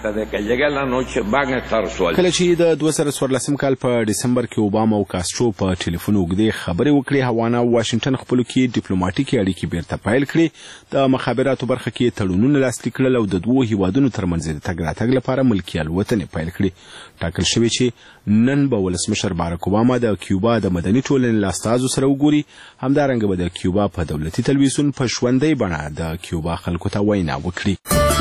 کله چې د دوه زره څوارلسم کال په ډسمبر کې اوباما او کاسترو په ټلیفون اوږدې خبرې وکړې، هوانا او واشنګټن خپلو کې ډیپلوماټیکې اړیکې بیرته پیل کړې. د مخابراتو برخه کې تړونونه لاسلیک کړل او د دوو هیوادونو ترمنځ د تګ راتګ لپاره ملکي الوتنې پیل کړې. ټاکل شوې چې نن به ولسمشر باراک اوباما د کیوبا د مدني ټولنې له استازو سره وګوري. همدارنګه به د کیوبا په دولتي تلویزیون په ژوندۍ بڼه د کیوبا خلکو ته وینا وکړي.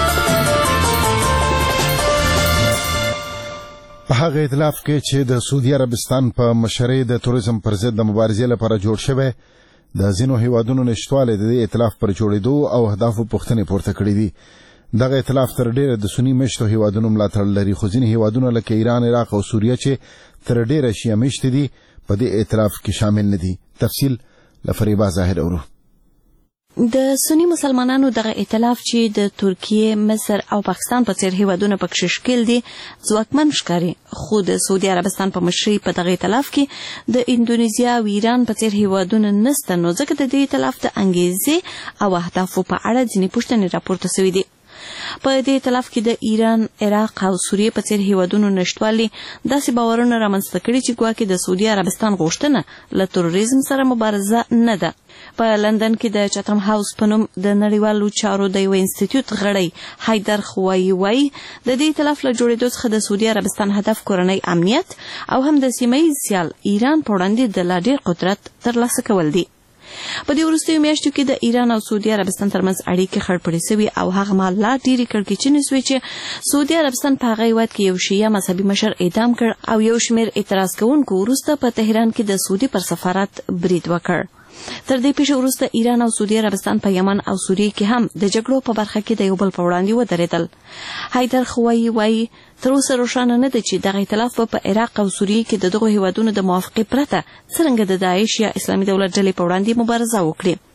په هغه ائتلاف کې چې د سعودي عربستان په مشرۍ د توریزم پر ضد د مبارزې لپاره جوړ شوی، د ځینو هیوادونو نشتوالی د دې ائتلاف پر جوړېدو او اهدافو پوښتنې پورته کړي دي. دغه ائتلاف تر ډیره د سني مشتو هیوادونو ملاتړ لري، خو ځینې هیوادونه لکه ایران، عراق او سوریه چې تر ډیره شیعه مشت دي په دې ائتلاف کې شامل نه دي. تفصیل له فریبا ظاهر اورو. د سنی مسلمانانو دغه ائتلاف چې د ترکیه، مصر او پاکستان په څیر هیوادونو پکې شکل دي ځواکمن ښکاري، خو د سعودي عربستان په مشرۍ په دغه ائتلاف کې د اندونیزیا او ایران په څیر هیوادونو نسته، نو ځکه د دې ائتلاف د انګیزې او اهدافو په اړه ځینې پوښتنې راپورته شوې دي. په دې ائتلاف کې د ایران، عراق او سوریه په څیر هیوادونو نشتوالي داسې باورونه رامنځته کړي چې ګواکې د سعودي عربستان غوښتنه له تروریزم سره مبارزه نه ده. په لندن کې د چاتم هاوس په نوم د نړیوالو چارو د یو انسټیټیوټ غړی حیدر خوایی وایي د دې ائتلاف له جوړېدو څخه د سعودي عربستان هدف کورنۍ امنیت او هم د سیمه ییز سیال ایران په وړاندې د لا ډېر قدرت ترلاسه کول دي. په دې وروستیو میاشتو کې د ایران او سعودي عربستان ترمنځ اړیکې خړپړې سوي او هغه مهال لا ډېرې کړکېچنې سوې چې سعودي عربستان په هغه هېواد کې یو شیعه مذهبي مشر اعدام کړ او یو شمېر اعتراض کوونکو وروسته په تهران کې د سعودي پر سفارت برید وکړ. تر دې پیښې وروسته ایران او سعودي عربستان په یمن او سوریه کې هم د جګړو په برخه کې د یو بل په وړاندې ودرېدل. حیدر خوایی وایي تر اوسه روښانه نه ده چې دغه ائتلاف به په عراق او سوریه کې د دغو هیوادونو د موافقې پرته څرنګه د داعش یا اسلامي دولت ډلې په وړاندې مبارزه وکړي.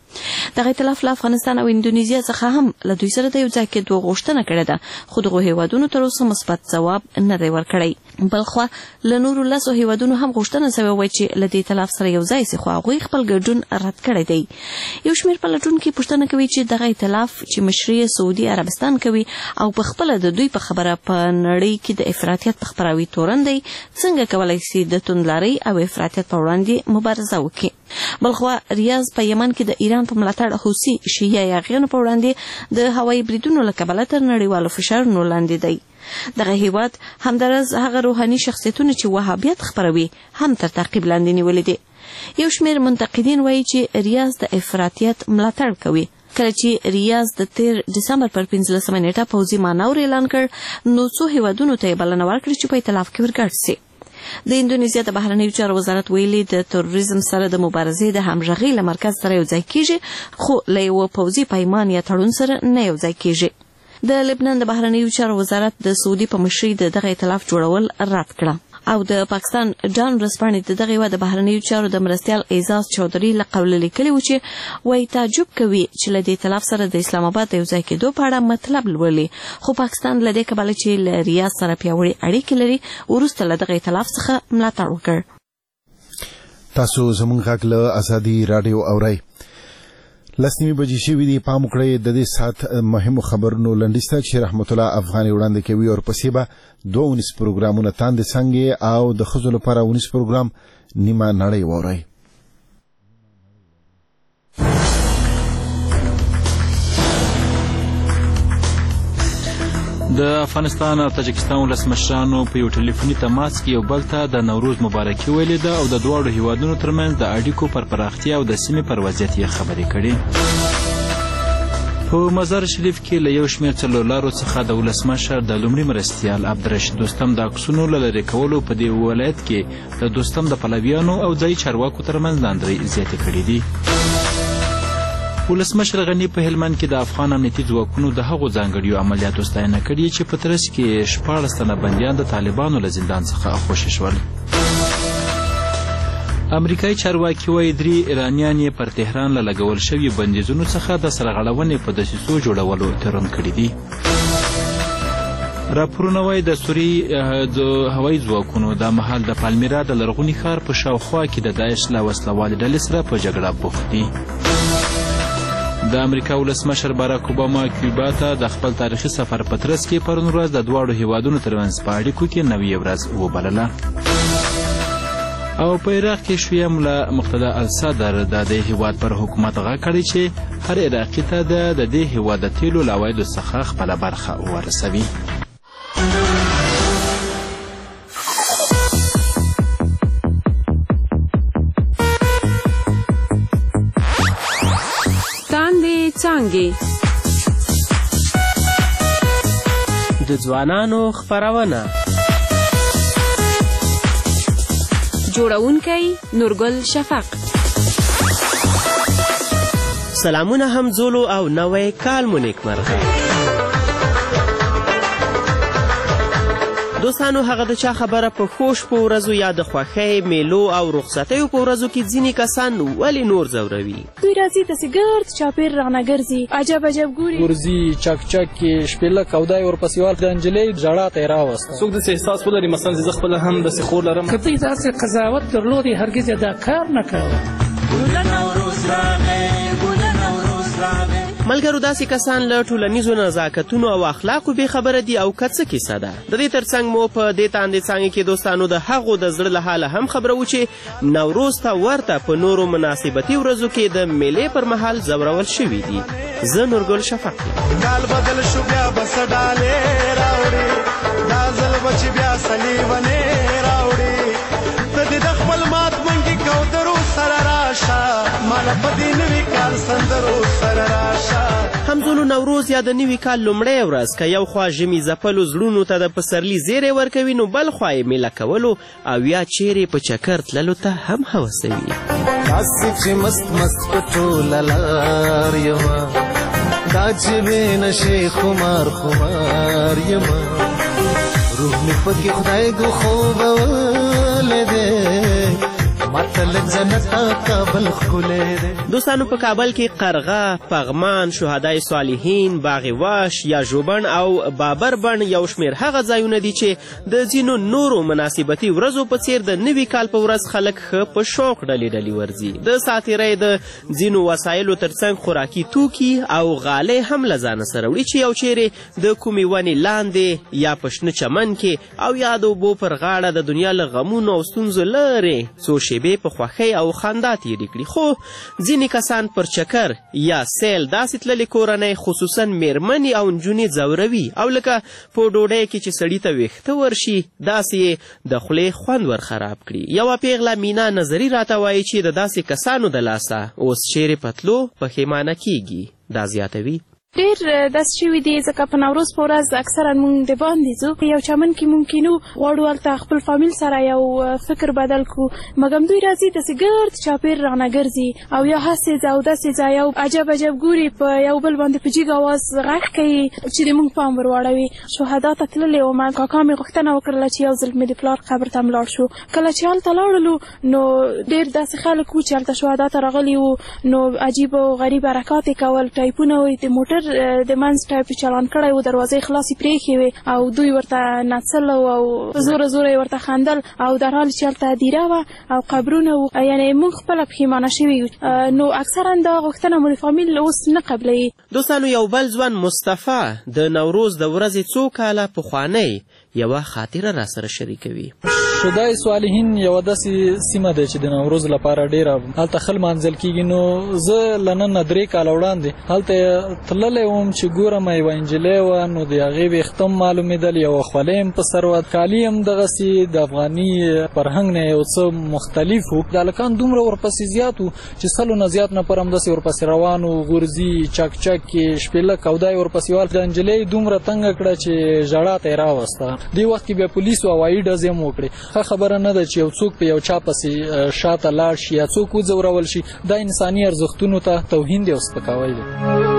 دغه ائتلاف له افغانستان او اندونیزیا څخه هم له دوی سره د یو ځای کېدو غوښتنه کړې ده، خو دغو هیوادونو تر اوسه مثبت ځواب نه دی ورکړی. بلخوا له نورو لسو هیوادونو هم غوښتنه سوې وه چې له دې ائتلاف سره یو ځای سي، خو هغوی خپل ګډون رد کړی دی. یو شمېر پلټونکي پوښتنه کوي چې دغه ائتلاف چې مشري سعودي عربستان کوي او په خپله د دوی په خبره په نړۍ کې د افراطیت په خپراوي تورن دی، څنګه کولی سي د توندلارۍ او افراطیت په وړاندې مبارزه وکړي. بلخوا ریاض په یمن کې د ایران په ملاتړ حوثي شیعه یاغیانو په وړاندې د هوایي بریدونو له کبله تر نړیوالو فشارونو لاندې دی. دغه هیواد همدارز هغه روحاني شخصیتونه چې وهابیت خپروي هم تر تعقیب لاندې نیولي دي. یو شمېر منتقدین وایي چې ریاض د افراطیت ملاتړ کوي. کله چې ریاض د تیر دسمبر پر پنځلسمه نیټه پوځي مانور اعلان کړ، نو څو هیوادونو ته یې بلنه ورکړه چې په ائتلاف کې ورګډ سي. د اندونیزیا د بهرنیو چارو وزارت ویلي د تروریزم سره د مبارزې د همغږۍ له مرکز سره یو ځای کیږي، خو له یوه پوځي پیمان یا تړون سره نه یو ځای کیږي. د لبنان د بهرنیو چارو وزارت د سعودي په مشرۍ د دغه ائتلاف جوړول رد کړه او د پاکستان جان ورځپاڼې د دغه هیواد د بهرنیو چارو د مرستیال اعزاز چودري له قوله لیکلي و چې وایي تعجب کوي چې له دې ائتلاف سره د اسلام آباد د یو ځای کېدو په اړه مطلب لولي، خو پاکستان له دې کبله چې له ریاض سره پیاوړې اړیکې لري وروسته له دغه ائتلاف څخه ملاتړ وکړ. تاسو زموږ غږ له ازادي راډیو اورئ. لس نیمې بجې شوي دي. پام وکړئ د دې ساعت مهمو خبرونو لنډیز ته چې رحمت الله افغاني وړاندې کوي، ورپسې به دوه اونیس پروګرامونه تاندې څانګې او د ښځو لپاره اونیس پروګرام نیمه نړۍ واورئ. د افغانستان او تاجکستان ولسمشرانو په یو ټلیفوني تماس کې یو بل ته د نوروز مبارکي ویلې ده او د دواړو هیوادونو ترمنځ د اړیکو پر پراختیا او د سیمې پر وضعیت یې خبرې کړې. په مزار شریف کې له یو شمېر څلورلارو څخه د ولسمشر د لومړي مرستیال عبدالرشید دوستم د عکسونو له لرې کولو په دې ولایت کې د دوستم د پلویانو او ځایي چارواکو ترمنځ لاندرۍ زیاتې کړې دي. ولسمشر غني په هلمند کې د افغان امنیتي ځواکونو د هغو ځانګړیو عملیاتو ستاینه کړې چې په ترڅ کې شپاړس تنه بندیان د طالبانو له زندان څخه خوشي شول. امریکایي چارواکي وایي درې ایرانیان یې پر تهران له لګول شوي بندیزونو څخه د سرغړونې په دسیسو جوړولو تورن کړي دي. راپورونه وایي د سوریې د هوایي ځواکونو دا مهال د پالمیرا د لرغوني ښار په شاوخوا کې د داعش له وسلوالې ډلې سره په جګړه بوخت دي. د امریکا ولسمشر باراک اوباما کیوبا ته د خپل تاریخي سفر په ترڅ کې پرون ورځ د دواړو هیوادونو ترمنځ په اړیکو کې نوې ورځ وبلله. او په عراق کې شیعه ملا مقتدا الصدر د دې هیواد پر حکومت غږ کړی چې هر عراقي ته د دې هیواد د تیلو له عوایدو څخه خپله برخه ورسوي. څانګې د ځوانانو خپرونه جوړونکی نورګل شفق. سلامونه همزولو او نوی کال مو نیکمرغه. دوستانو هغه د چا خبره په خوش په ورځو یا د خوښۍ میلو او رخصتیو په ورځو کې ځینې کسان ولې نور ځوروي. دوی راځي داسې ګرد چاپېر رانه ګرځي، عجب عجب ګوري، ګرځي چک چک کې شپېلک او دای ورپسې وال د نجلۍ ژړا ته یې راوسته. څوک داسې احساس ولري مثلا زه خپله هم داسې خور لرم، که دوی داسې قضاوت درلودې هرګز یې دا کار نه کوه. ګل نوروز راغی، ګل نوروز راغی. ملګرو داسې کسان له ټولنیزو نزاکتونو او اخلاقو بې خبره دي او که څه کیسه ده. د دې ترڅنګ مو په دې تاندې څانګې کې دوستانو د هغو د زړه له حاله هم خبرو چې نوروز ته ورته په نورو مناسبتي ورځو کې د میلې پر مهال ځورول شوي دي. زه نورګل شفق یم. کال بدل شو بیا بس ډالې راوړي، دا ځل به چې بیا صلیبنې راوړي، ته دې د خپل مات منګي کودرو سره راشه، ماله په دې نوي کال سندرو سره راشه. همزولو نوروز یا د نوي کال لومړۍ ورځ که یو خوا ژمي ځپلو زړونو ته د پسرلي زیری ورکوي، نو بل خوا یې میله کولو او یا چیرې په چکر تللو ته هم هوسوي. داسې چې مست مست په ټوله لار یمه، دا چې بې نشې خمار خمار یمه، روح مې پکې خدای ګو خوبولی دی، دوستانو په کابل کې قرغه، پغمان، شهدای صالحین، باغ واش یا ژوبڼ او بابر بڼ یو شمېر هغه ځایونه دي چې د ځینو نورو مناسبتي ورځو په څیر د نوي کال په ورځ خلک ښه په شوق ډلې ډلې ورځي. د ساتیرۍ د ځینو وسایلو ترڅنګ خوراکي توکي او غالۍ هم له ځانه سره وړي چې یو چیرې د کومې ونې لاندې یا په شنه چمن کې او یا د اوبو پر غاړه د دنیا له غمونو او ستونزو لرې څو شیبې په خوښۍ او خندا تېرې کړي. خو ځینې کسان پر چکر یا سیل داسې تللې کورنۍ خصوصا میرمنې او نجونې ځوروي او لکه په ډوډۍ کې چې سړي ته ویښته ورشي داسې یې د خولې خوند ور خراب کړي. یوه پیغله مینا نظري راته وایي چې د داسې کسانو د لاسه اوس چیرې په تلو پښیمانه کیږي. دا زیاتوي ډېر داسې شوي دي ځکه په نوروز په ورځ اکثرا موږ د باندې ځو یو چمن کې ممکن و غواړو هلته خپل فامیل سره یو فکر بدل کړو مګم دوی راځي داسې ګرد چاپېر رانه ګرځي او یا هسې ځه او داسې ځه یو عجب عجب ګوري په یو بل باندې په جګ اواز غږ کوي چې د موږ پام ور واړوي. شهدا ته تللې وم کاکا مې غوښتنه وکړله چې یو ځل مې د پلار قبر ته هم لاړ شو. کله چې هلته لاړلو نو ډېر داسې خلک وو چې هلته شهدا ته راغلي وو نو عجیب او غریب حرکات یې کول ټایپونه وی د موټر د منځ ټایپ چالان کړی و دروازې خلاصې پرېښې وې او دوی ورته نڅل او زوره زوره یې ورته خندل او در حال چې هلته دیره وه او قبرونه وو یعنې موږ خپله پښیمانه شوي نو اکثرا دا غوښتنه مو د فامیل اوس نه قبلوي. دوستانو یو بل ځوان مصطفی د نوروز د ورځې څو کاله پخوانۍ یوه خاطره را سره شریکوي. شهدای صالحین یوه داسې سیمه ده چې د نوروز لپاره ډېره هلته ښه لمانځل کېږي. نو زه له نن نه درې کاله وړاندې هلته تللی وم چې ګورم یوه نجلۍ وه نو د هغې ویښته هم معلومېدل یوه خولۍ هم په سر وه کالي هم دغسې د افغاني فرهنګ نه یو څه مختلف وو. د هلکان دومره ورپسې زیات وو چې سلو نه زیات نفر هم داسې ورپسې روان وو غورځي چک چک کې شپېلک او دا یې ورپسې وال. د نجلۍ دومره تنګه کړه چې ژړا ته یې راوسته. دې وخت کې بیا پولیسو هوایي ډزې هم وکړې. ښه خبره نه ده چې یو څوک په یو چا پسې شاته لاړ شي یا څوک وځورول شي. دا انساني ارزښتونو ته توهین دی او سپکاوی دی.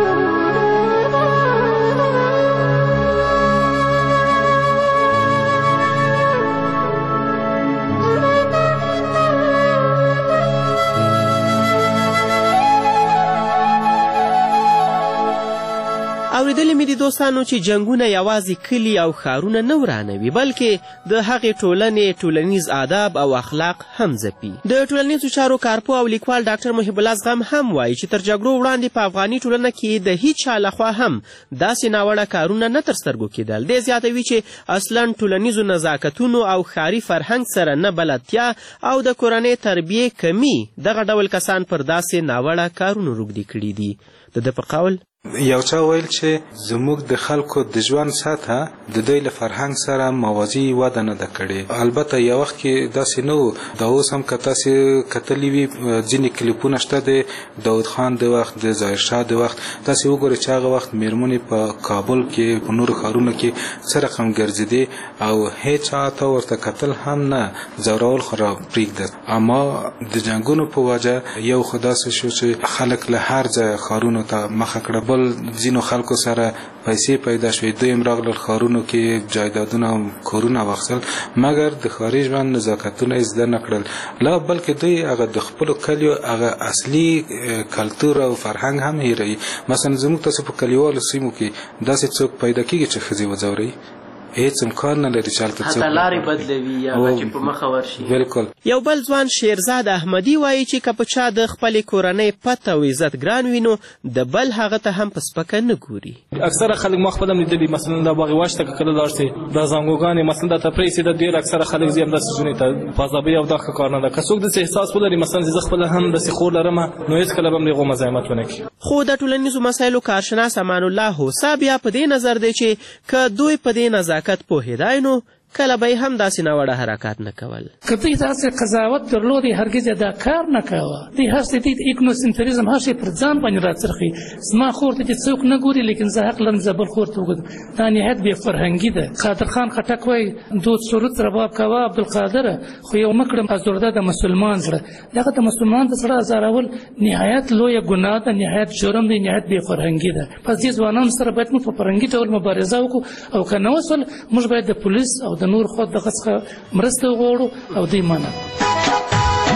اورېدلې مې دي دوستانو چې جنګونه یوازې کلي او ښارونه نه ورانوي بلکې د هغې ټولنې ټولنیز آداب او اخلاق هم ځپي. د ټولنیزو چارو کارپو او لیکوال ډاکټر محب الله زغم هم وایي چې تر جګړو وړاندې په افغاني ټولنه کې د هیڅ چا لخوا هم داسې ناوړه کارونه نه تر سترګو کېدل. دې زیاتوي چې اصلا ټولنیزو نزاکتونو او ښاري فرهنګ سره نه بلدتیا او د کورنۍ تربیې کمی دغه ډول کسان پر داسې ناوړه کارونو روږدي کړي دي. د ده په قول یو چا ویل چې زموږ د خلکو د ژوند سطحه د دوی له فرهنګ سره موازي وده نه ده کړې. البته یو وخت کې داسې نه و. دا اوس هم که تاسې کتلي وي ځینې کلیپونه شته د داود خان د وخت د ظاهرشاه د وخت تاسې وګورئ چې هغه وخت میرمنې په کابل کې په نورو ښارونو کې څه رقم ګرځېدې او هېچ چا ته ورته کتل هم نه ځورول خو را پرېږده. اما د جنګونو په وجه یو خو داسې شو چې خلک له هر ځایه ښارونو ته مخه کړه. بل ځینو خلکو سره پیسې پیدا شوې دوی هم راغلل ښارونو کې جایدادونه او کورونه واخیستل مګر د ښاري ژوند نزاکتونه یې زده نه کړل. لا بلکې دوی هغه د خپلو کلیو هغه اصلي کلتور او فرهنګ هم هېروي. مثلا زموږ تاسو په کلیوالو سیمو کې داسې څوک پیدا کېږي چې ښځې وځوروي هیڅ امکان نه لري چې هلته حتی لارې بدلوي یا چې په مخه ورشي. بالکل. یو بل ځوان شیرزاد احمدي وایي چې که په چا د خپلې کورنۍ پت او عزت ګران وي نو د بل هغه ته هم په سپکه نه ګوري. اکثره خلک ما خپله هم لیدلي مثلا د باغ واش ته که کله لاړ شي دا زانګوګانې مثلا دا تفریح سي د ډېر اکثره خلک ځي همداسې ژوندي ته پازابي او دا ښه کار نه ده. که څوک داسې احساس ولري مثلا چې زه خپله هم داسې خور لرم نو هېڅکله به هم د هغو مزاحمت ونه کړي. خو د ټولنیزو مسایلو کارشناس امان الله هوسا بیا په دې نظر دی چې که دوی په دې نزاکت پوهېدای نو کله به هم داسې ناوړه حرکات نه کول. که دوی داسې قضاوت درلودی هرګز یې دا کار نه کوه. دوی هر څه دي ایګنوسنتریزم هر شی پر ځان باندې راڅرخي. زما خور ته چې څوک نه ګوري لیکن زه حق لرم زه بل خور ته وګورم. دا نهایت بې فرهنګي ده. قادر خان خټک وایي دود سرود رباب کوه عبدالقادره خو یو مه کړم ازورده د مسلمان زړه. دغه د مسلمان د زړه ازارول نهایت لویه ګناه ده نهایت جرم دی نهایت بې فرهنګي ده. پس دې ځوانانو سره باید موږ په فرهنګي ډول مبارزه وکړو او که نه وسول موږ باید د پولیس او د نور خود دغه څخه مرسته وغواړو او دوی منع.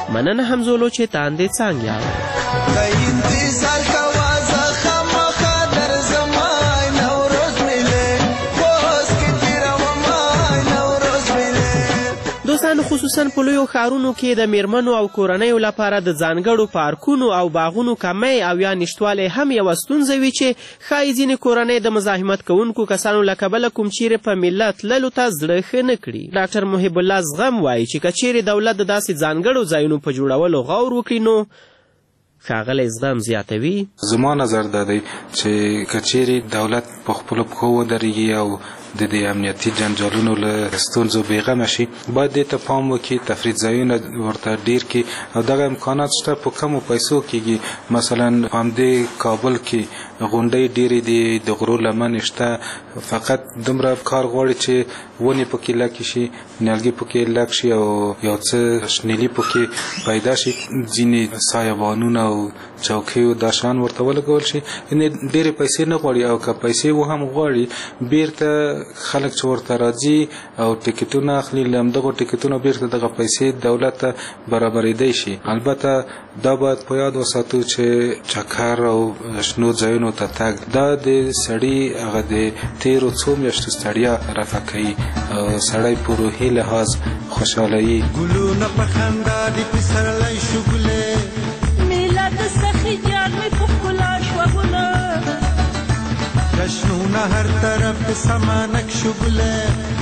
مننه همزولو چې تاندې څانګې دوستانو خصوصا په لویو ښارونو کې د میرمنو او کورنیو لپاره د ځانګړو پارکونو او باغونو کمی او یا نشتوالی هم یوه ستونزه وي چې ښایي ځینې کورنۍ د مزاحمت کوونکو کسانو له کبله کوم چیرې په ملت تللو ته زړه ښه نه کړي. ډاکټر محب الله زغم وایي چې که چیرې دولت د داسې ځانګړو ځایونو په جوړولو غور وکړي نو ښاغلی زغم زیاتوي. زما نظر دا دی چې که چیرې دولت په خپلو پښو ودرېږي او د دې امنیتي جنجالونو له ستونزو بېغمه شي باید دې ته پام وکړي، تفریح ځایونه ورته ډېر کړي او دغه امکانات شته په کمو پیسو کېږي. مثلا په همدې کابل کې غونډۍ ډېرې دي، د غرو لمنې شته، فقط دومره کار غواړي چې ونې پکې لکې شي، نیالګي پکې لک شي او یو څه شنیلي پکې پیدا شي، ځینې سایبانونه او چوکۍ او دا شیان ورته ولګول شي. یعنې ډېرې پیسې نه غواړي او که پیسې و هم غواړي بیرته خلک چې ورته راځي او ټکټونه اخلي، له همدغو ټکټونو بیرته دغه پیسې دولت ته برابرېدی شي. البته دا باید په یاد وساتو چې چکر او شنو ځایونو ته تګ دا د سړي هغه د تېرو څو میاشتو ستړیا رفع کوي او سړی په روحي لحاظ خوشحالوي. ګلونه په خندا دي پسرلی شګلې میلاد سخي جان مې په ښکلا شوه ګله جشنونه هر طرف سمانک شګلې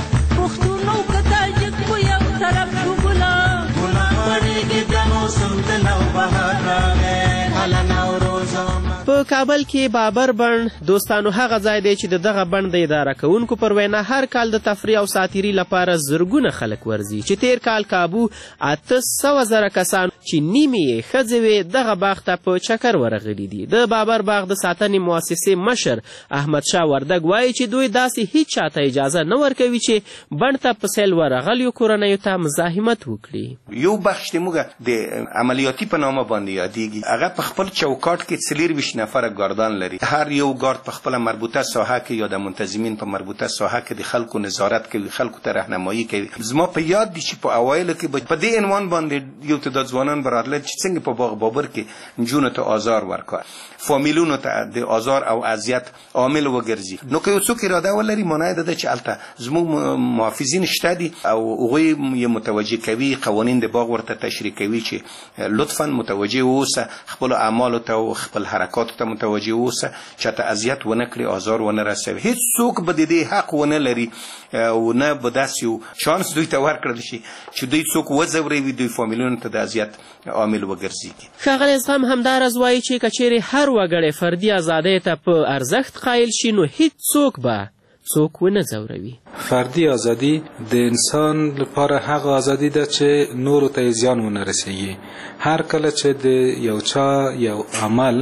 پښتون او که تاجک په یو طرف شو ګله ګلان غوړېږي د موسم د نوبهار راغی هله نوروز په کابل کې بابر بڼ دوستانو هغه ځای دی چې د دغه بڼ د اداره کوونکو پر وینا هر کال د تفریح او ساتیري لپاره زرګونه خلک ورځي چې تیر کال کابو اته سوه زره کسان چې نیمې یې ښځې وې دغه باغ ته په چکر ورغلي دي. د بابر باغ د ساتنې مؤسسې مشر احمدشاه وردګ وایي چې دوی داسې هیڅ چاته اجازه نه ورکوي چې بڼ ته په سیل ورغلیو کورنیو ته مزاحمت وکړي. یو بخش چې موږ د عملیاتي په نامه باندې یادېږي هغه په خپل چوکاټ کې څلېرویشت نفره ګاردان لري. هر یو ګارد په خپله مربوطه ساحه کې یا د منتظمین په مربوطه ساحه کې د خلکو نظارت کوي، خلکو ته رهنمایي کوي. زما په یاد دي چې په اوایلو کې په دې عنوان باندې یو تعداد ځوانان به راتلل چې څنګه په باغ بابر کې نجونو ته آزار ورکړي، فامیلونو ته د آزار او اذیت عامل وګرځي. نو که یو څوک اراده ولري مانع ده چې هلته زموږ محافظین شته دي او هغوی یې متوجه کوي، قوانین د باغ ورته تشریح کوي چې لطفا متوجه اوسه، خپلو اعمالو ته او خپل حرکاتو ته متوجه اوسه، چاته اذیت ونه کړي، آزار ونه رسوي. هیڅ څوک به د دې حق ونه لري او نه به داسې یو چانس دوی ته ورکړل شي چې دوی څوک وځوروي، دوی فامیلونو ته د اذیت عامل وګرځېږي. ښاغلی زغم همداراز وایي چې که چیرې هر وګړی فردي ازادۍ ته په ارزښت قایل شي نو هیڅ څوک به څوک ونه ځوروي. فردي ازادي د انسان لپاره هغه ازادي ده چې نورو ته زیان ونه رسېږي. هر کله چې د یو چا یو عمل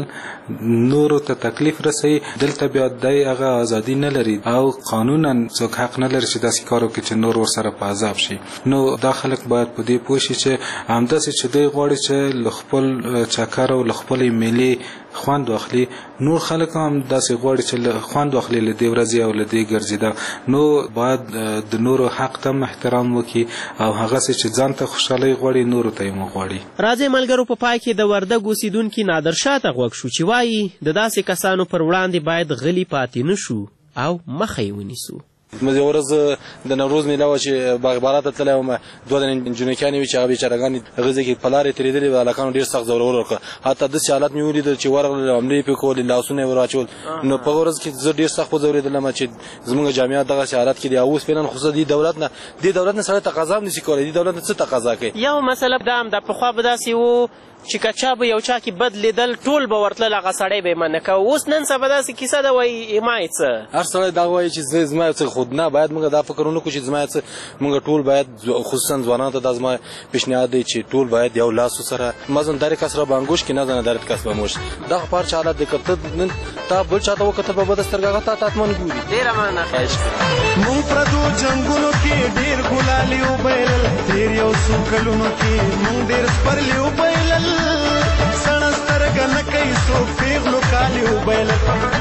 نورو ته تکلیف رسوي دلته بیا دی هغه ازادي نه لري او قانونا څوک حق نه لري چې داسې کار وکړي چې نور ورسره په عذاب شي. نو دا خلک باید په دې پوه شي چې همداسې چې دوی غواړي چې له خپل چکر او له خپلې میلې خوند واخلي، نور خلک هم داسې غواړي چې خوند واخلي له دې ورځې او له دې ګرځېدا. نو باید د نورو حق ته احترام وکړي او هغسې چې ځان ته خوشحالۍ غواړي نورو ته یې وغواړي. راځئ ملګرو په پای کې د وردګ اوسیدونکي نادر شاه ته غوږ شو چې وایي د داسې کسانو پر وړاندې باید غلي پاتې نه شو او مخه یې ونیسو. زموږ یوه ورځ د نوروز میله وه چې باغبارات ته تللی وم، دوه دنې نجونیکانې وې چې هغه بېچارهګانې هغې ځای کې په لارې تېرېدلې وې، هلکانو ډېر سخت ځورول وکړه. حتی داسې حالت مې ولیدل چې ورغلل حملې یې پرې کولې، لاسونه یې ور واچول. نو په هغه ورځ کې زه ډېر سخت وځورېدلم چې زموږ جامعات دغسې حالت کې دي. او اوس فعلا خو زه دې دولت نه دې دولت نه سړی تقاضا هم نشي کولی. دې دولت نه څه تقاضا کوي؟ یو مسله دا هم ده، پخوا به داسې و چې که چا به یو چا کې بد لیدل ټول به ورتلل، هغه سړی به یې منع کوه. اوس نن سبا داسې کیسه ده وایي ما یې څه، هر سړی دا وایي چې زه زما څه خود نه. باید موږ دا فکر ونه کړو چې زما څه، موږ ټول باید خصوصا ځوانانو ته دا زما پیشنهاد دی چې ټول باید یو لاس سره مزن در کس را بانگوش کې نه زنه درت کس بموش. دا خو پار حالت دی که ته نن تا بل چاته وکتل په بده سترګه هغه تا ته حتما ګوري. ډېره مننه، خواهش کوم. مونږ پردو جنګونو کې ډېر ګلالي وبایلل، تېر یو څو کلونو کې مونږ ډېر سپرلي وبایلل، سړه سترګه نه کوي څوک پېغلو کالي وبایلل.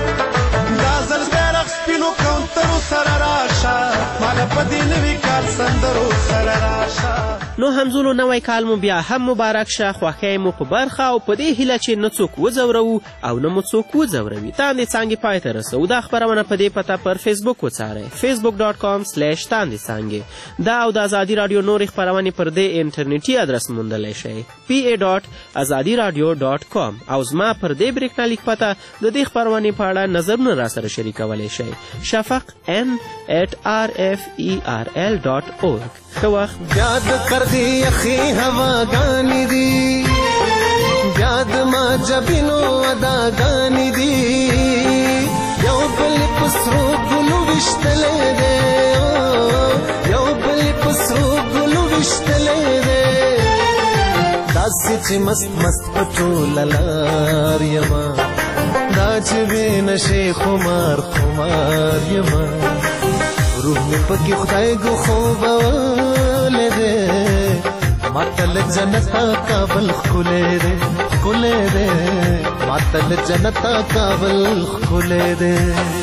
دا ځل بیرغ سپینو کوترو سره راشه، ماله په دې نوي کال سندرو سره راشه. نو همزولو نوی کال مو بیا هم مبارک شه، خوښۍ مو په برخه او په دې هیله چې نه څوک وځورو او نه مو څوک وځوروي. تاندې څانګې پای ته رسوو. دا خپرونه په دې پته پر فیسبوک وڅارئ، فیسبوک ډاټ کام سلیش تاندې څانګې. دا او د ازادي راډیو نورې خپرونې پر دې انټرنیټي ادرس موندلی شئ، پی ای ډاټ ازادي راډیو ډاټ کام. او زما پر دې برېښنالیک پته د دې خپرونې په اړه نظرونه راسره شریکولی شئ، شفق ان ایٹ آر ایف ای آر ایل ډاټ اورګ. ښه وخت. یاد کر دی یخی هواګانې دي، یاد ما جبینو اداګانې دي، یو بل په سرو ګلو ویشتلی دی، یو بل په سرو ګلو ویشتلی دی، داسې چې مست مست په ټوله لار یما، دا چې بې نشې خمار خمار یما، روح مې پکې خدای ګو خوبولی دی، ماته له جنته کابل ښکلی دی ښکلی دی، ماته له جنته کابل ښکلی دی.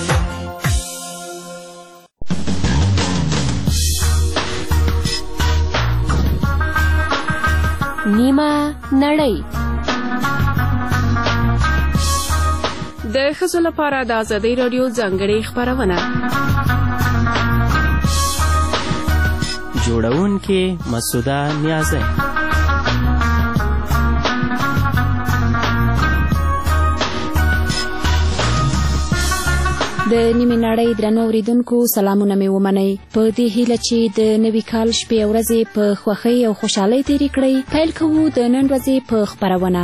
نیمه نړۍ. د ښځو لپاره د ازادۍ راډیو ځانګړې خپرونه. جوړونکې مسعوده نیازی. د نیمې نړۍ درنو اوریدونکو سلامونه مې ومنئ. په دې هیله چې د نوي کال شپې او ورځې په خوښۍ او خوشحالۍ تېرې کړئ، پیل کوو د نن ورځې په خپرونه.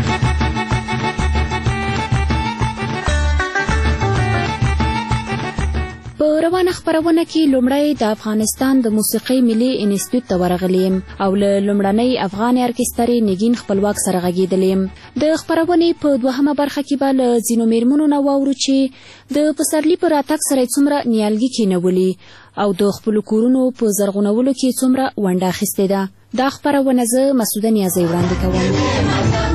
په روانه خپرونه کې لومړی د افغانستان د موسیقۍ ملي انسټیټیوټ ته ورغلی یم او له لومړنۍ افغاني ارکسترې نګین خپلواک سره غږېدلی یم. د خپرونې په دوهمه برخه کې به له ځینو میرمنو نه واورو چې د پسرلي په راتګ سره یې څومره نیالګي کینولي او د خپلو کورونو په زرغونولو کې څومره ونډه اخیستې ده. دا خپرونه زه مسعوده نیازی وړاندې کوم.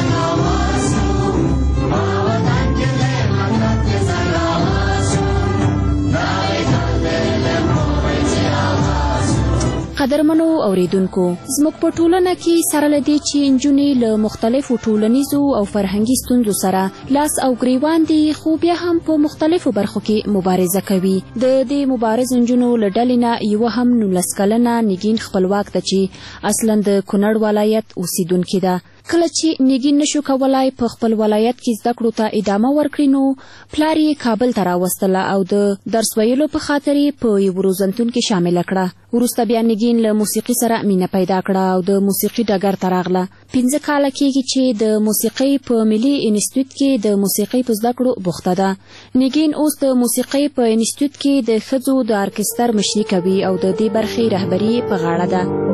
قدرمنو اوریدونکو، زموږ په ټولنه کې سره له دې چې نجونې له مختلفو ټولنیزو او فرهنګي ستونزو سره لاس او ګریوان دي، خو بیا هم په مختلفو برخو کې مبارزه کوي. د دې مبارز نجونو له ډلې نه یوه هم نولس کلنه نګین خپلواک ده چې اصلا د کونړ ولایت اوسیدونکې ده. کله چې نګین نشو کولای په خپل ولایت کې زده کړو ته ادامه ورکړي، نو پلار یې کابل ته راوستله او د درس ویلو په خاطر یې په یو روزنتون کې شامله کړه. وروسته بیا نګین له موسیقي سره مینه پیدا کړه او د موسیقي ډګر ته راغله. پنځه کاله کېږي چې د موسیقۍ په ملي انسټیټیوټ کې د موسیقۍ په زده کړو بوخته ده. نګین اوس د موسیقۍ په انسټیټیوټ کې د ښځو د ارکستر مشري کوي او د دې برخې رهبري په غاړه ده.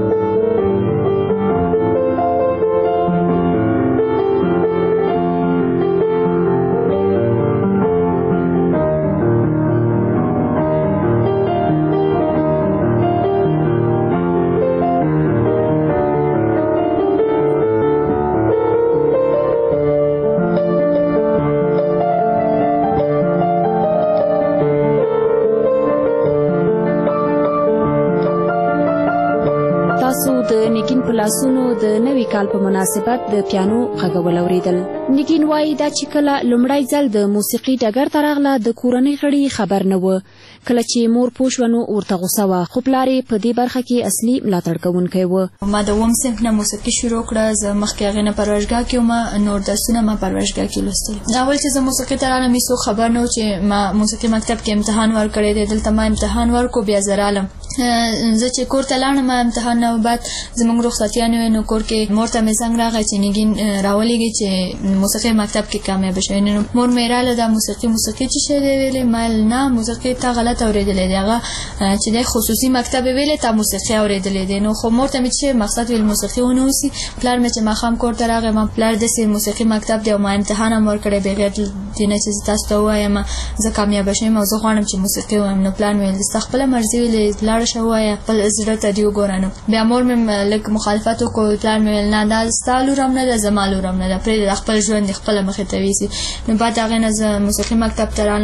د نګین په لاسونو د نوي کال په مناسبت د پیانو غږول اورېدل. نګین وایي دا چې کله لومړی ځل د موسیقي ډګر ته راغله د کورنۍ غړي خبر نه و. کله چې مور پوه شوه نو ورته غوسه وه، خو پلار یې په دې برخه کې اصلي ملاتړ کوونکی و. ما د اووم صنف نه موسیقي شروع کړه. زه مخکې هغې نه پروژګاه کې وم، نور درسونه ما پروژګاه کې لوستل. اول چې زه موسیقي ته رالم هېڅوک خبر نه و چې ما موسیقي مکتب کې امتحان ورکړی دی. دلته ما امتحان ورکړو، بیا زه رالم. زه چې کور ته لاړم امتحان نه بعد زموږ رخصتیانې وې، نو کور کې مور ته مې زنګ راغی چې نګین راولېږي چې موسیقي مکتب کې کامیابه شوې. نو مور مې راله دا موسیقي موسیقي څه شی دی ویلې؟ ما نه، موسیقي تا غلط اورېدلی دی، هغه چې دی خصوصي مکتب یې ویلې تا موسیقي اورېدلی دی. نو خو مور ته مې چې مقصد ویل موسیقي ونه اوسي. پلار مې چې ماښام کور ته راغی، ما پلار داسې موسیقي مکتب دی او ما امتحان هم ورکړی بغیر دې نه چې زه تاسو ته ووایم زه کامیابه شوم او زه غواړم چې موسیقي ووایم. نو پلار مې ویل ستا خپله مرضي ویلې لاړه شه ووایه، خپل زړه ته دې وګوره. نو بیا مور مې لږ مخالفت وکړ. پلار مې ویل نه دا ستا لور هم نه ده، زما لور هم نه ده، پرېږده خپل ژوند دې خپله مخې ته ویسي. نو بعد هغې نه زه موسیقي مکتب ته رالم.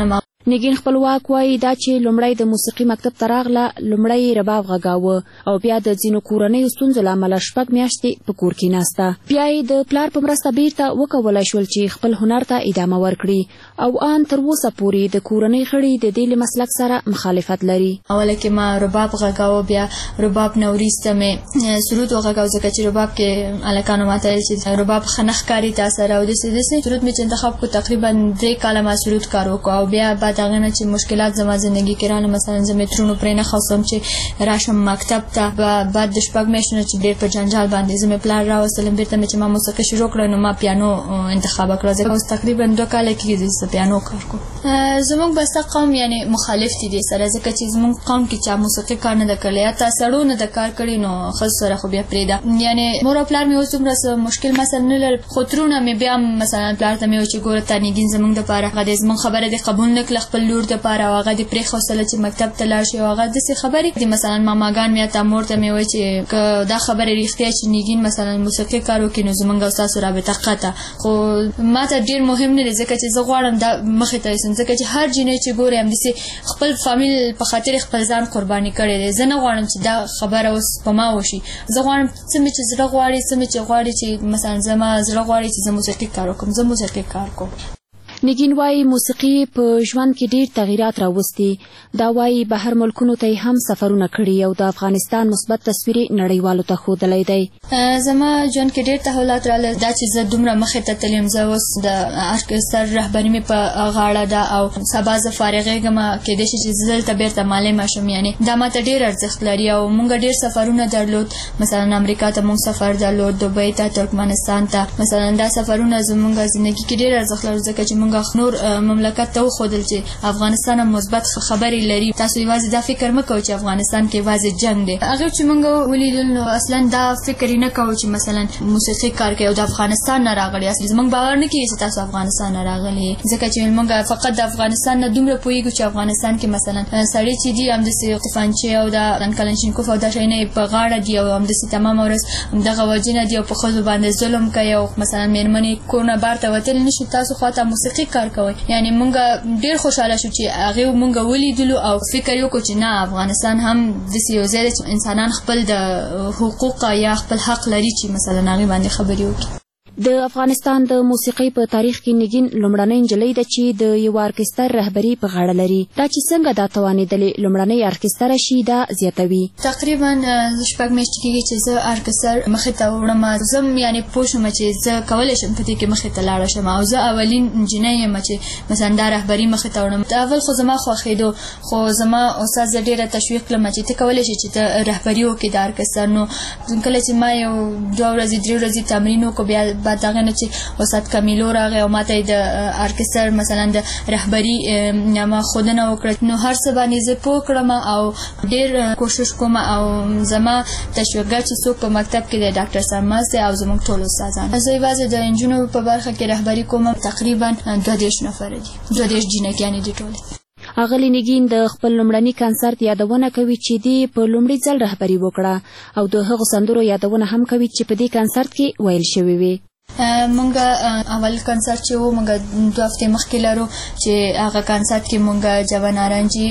نګین خپلواک وایي دا چې لومړی د موسیقي مکتب ته راغله لومړی رباب غږاوه او بیا د ځینو کورنیو ستونزو له امله شپږ میاشتې په کور کې ناسته. بیا یې د پلار په مرسته بیرته وکولی شول چې خپل هنر ته ادامه ورکړي او ان تر اوسه پورې د کورنۍ غړي د دې له مسلک سره مخالفت لري. اوله کې ما رباب غږاوه، بیا رباب نه وروسته مې سرود وغږاوه ځکه چې رباب کې هلکانو ماته ویل چې رباب ښه نه ښکاري تا سره او داسې داسې. سرود مې چې انتخاب کړو تقریبا درې کاله ما سرود کار وکړو او بیا بعد هغه نه چې مشکلات زما زندګي کې راغله، مثلا زه مې ترونو پرې نه خلاصوم چې راشم مکتب ته. بعد د شپږ میاشتو نه چې ډېر په جنجال باندې زه مې پلار راوستلم بېرته مې چې ما موسیقي شروع کړه نو ما پیانو انتخاب کړه ځکه اوس تقریبا دوه کاله کېږي زه پیانو کار کوم. زموږ بسته قوم یعنی مخالف دي دې سره ځکه چې زموږ قوم کې چا موسیقي کار نه ده کړی یا تا سړو نه ده کار کړی نو ښځو سره خو بیا پرېږده. یعنی مور او پلار مې اوس دومره مشکل مثلا نه لرل خو ترونه مې بیا مثلا پلار ته مې وویل چې ګوره تا نګین زموږ دپاره هغه دې زموږ خبره دې قبول نه کړله خپل لور دپاره او هغه دې پرېښودله چې مکتب ته لاړ شي او هغه داسې خبرې دي. مثلا ماماګان مې یا تا مور ته مې وویل چې که دا خبرې رښتیا چې نګین مثلا موسیقي کار وکړي نو زموږ او ستاسو رابطه قطع. خو ما ته ډېر مهم نه دی ځکه چې زه غواړم دا مخې ته یوسم ځکه چې هر جینۍ چې ګورې همداسې خپل فامیل په خاطر خپل ځان قرباني کړی دی. زه نه غواړم چې دا خبره اوس په ما وشي. زه غواړم څه مې چې زړه غواړي څه مې چې غواړي چې مثلا زما زړه غواړي چې زه موسیقي کار وکړم زه موسیقي کار کوم. نګین وایي موسیقي په ژوند کې ډېر تغییرات راوستي. دا وایي بهر ملکونو ته هم سفرونه کړي او د افغانستان مثبت تصویر نړیوالو ته ښودلی دی. زما ژوند کې ډېر تحولات راغلل دا چې زه دومره مخې ته تللی یم. زه اوس د ارکستر رهبري مې په غاړه ده او سبا زه فارغېږم کیدای شي چې زه دلته بېرته معلمه شم. یعنې دا ماته ډېر ارزښت لري او موږ ډېر سفرونه درلود. مثلا امریکا ته موږ سفر درلود، دوبۍ ته، ترکمنستان ته. مثلا دا سفرونه زموږ زندګي کې ډېر ارزښت لري ځکه چې موږ نور مملکت ته وښودل چې افغانستان هم مثبت خبرې لري. تاسو یوازې دا فکر مه کوئ چې افغانستان کې یوازې جنګ دی. هغه چې موږ ولیدل نو اصلا دا فکر یې نه کوو چې مثلا موسیقي کار کوي او د افغانستان نه راغلي. اصلي زموږ باور نه کېږي چې تاسو افغانستان نه راغلي ځکه چې موږ فقط د افغانستان نه دومره پوهېږو چې افغانستان کې مثلا سړی چې دي همداسې طوفانچې او د کلنشینکوف او دا شیونه یې په غاړه دي او همداسې تمامه ورځ همدغه وجې دي او په ښځو باندې ظلم کوي او مثلا مېرمنې کور نه بهر ته وتلی نه شي. تاسو خواته موسیقي کار کوئ. یعنی مونږ ډیر خوشاله شو چې هغه مونږ ولیدلو او فکر وکړو چې نه افغانستان هم د یو ځای چې انسانان خپل د حقوق یا خپل حق لري چې مثلا هغه باندې خبرې وکړي. د افغانستان د موسیقۍ په تاریخ کې نګین لومړنۍ نجلۍ ده چې د یو ارکستر رهبري په غاړه لري. دا چې څنګه دا توانېدلې لومړنۍ ارکستر شي دا زیاتوي. تقریبا شپږ میاشتې کېږي چې زه ارکستر مخې ته وړم. زه یعنې پوه شوم چې زه کولی شم په دې کې مخې ته لاړه شم او زه اولین نجلۍ یم چې مثلا دا رهبري مخې ته وړم. اول خو زما خوښېدو خو زما استاد زه ډېره تشویق کړم چې ته کولی شې چې ته رهبري وکړې د ارکستر. نو کله چې ما یو دوه ورځې درې ورځې تمرین وکړو بیا بعد هغه نه چې استاد کمیلو راغی او ماته د ارکستر مثلا د رهبري ما ښودنه وکړه. نو هر څه باندې زه پوه کړم او ډېر کوشش کوم او زما تشویقګر چې څوک په مکتب کې دی ډاکټر سرماز دی او زموږ ټول استادان. زه یوازې د نجونو په برخه کې رهبري کوم. تقریبا دوه دېرش نفره دي دوه دېرش جینکیانې دي ټولې. اغلې نګین د خپل لومړني کنسرت یادونه کوي چې دی په لومړي ځل رهبري وکړه او د هغو سندرو یادونه هم کوي چې په دې کنسرت کې ویل شوي وي. مونږ اول کنسرت چې و مونږ دوه هفتې مخکې لرو چې هغه کنسرت کې مونږ جوان نارنجي،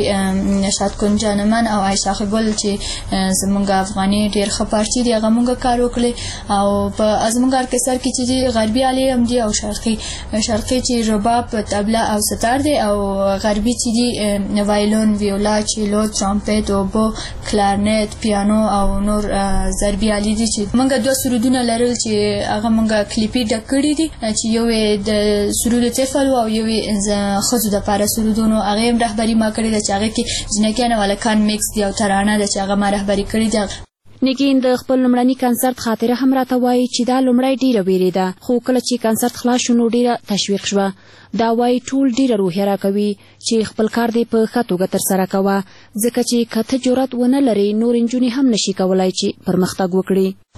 شادکن جانمن او عایشه ګل چې زمونږ افغاني ډېر ښه پارچي دي هغه مونږ کار وکړی او په زمونږ ارکستر کې چې غربي آلې هم دي او شرقي شرقي چې رباب، طبله او ستار دی او غربي چې دي وایلون، ویولا، چیلو، ترامپټ، اوبو، کلارنیت، پیانو او نور ضربي آلې دي. چې مونږ دوه سرودونه لرل چې هغه مونږ کلیپي ډک کړي دي چې یو یې د سرود طفل او یو یې ښځو دپاره سرودونو هغې هم رهبري ما کړې ده چې هغې کې جنکیان او هلکان میکس دي او ترانه ده چې هغه ما رهبري کړې ده. نګین د خپل لومړني کنسرت خاطره هم راته وایي چې دا لومړی ډېره ویرېده خو کله چې کنسرت خلاص شو نو ډېره تشویق شوه. دا وایي ټول ډېره روحیه راکوي چې خپل کار دې په ښه توګه ترسره کوه ځکه چې که ته جرأت ونه لرې نور نجونې هم نشي کولی چې پرمختګ وکړي.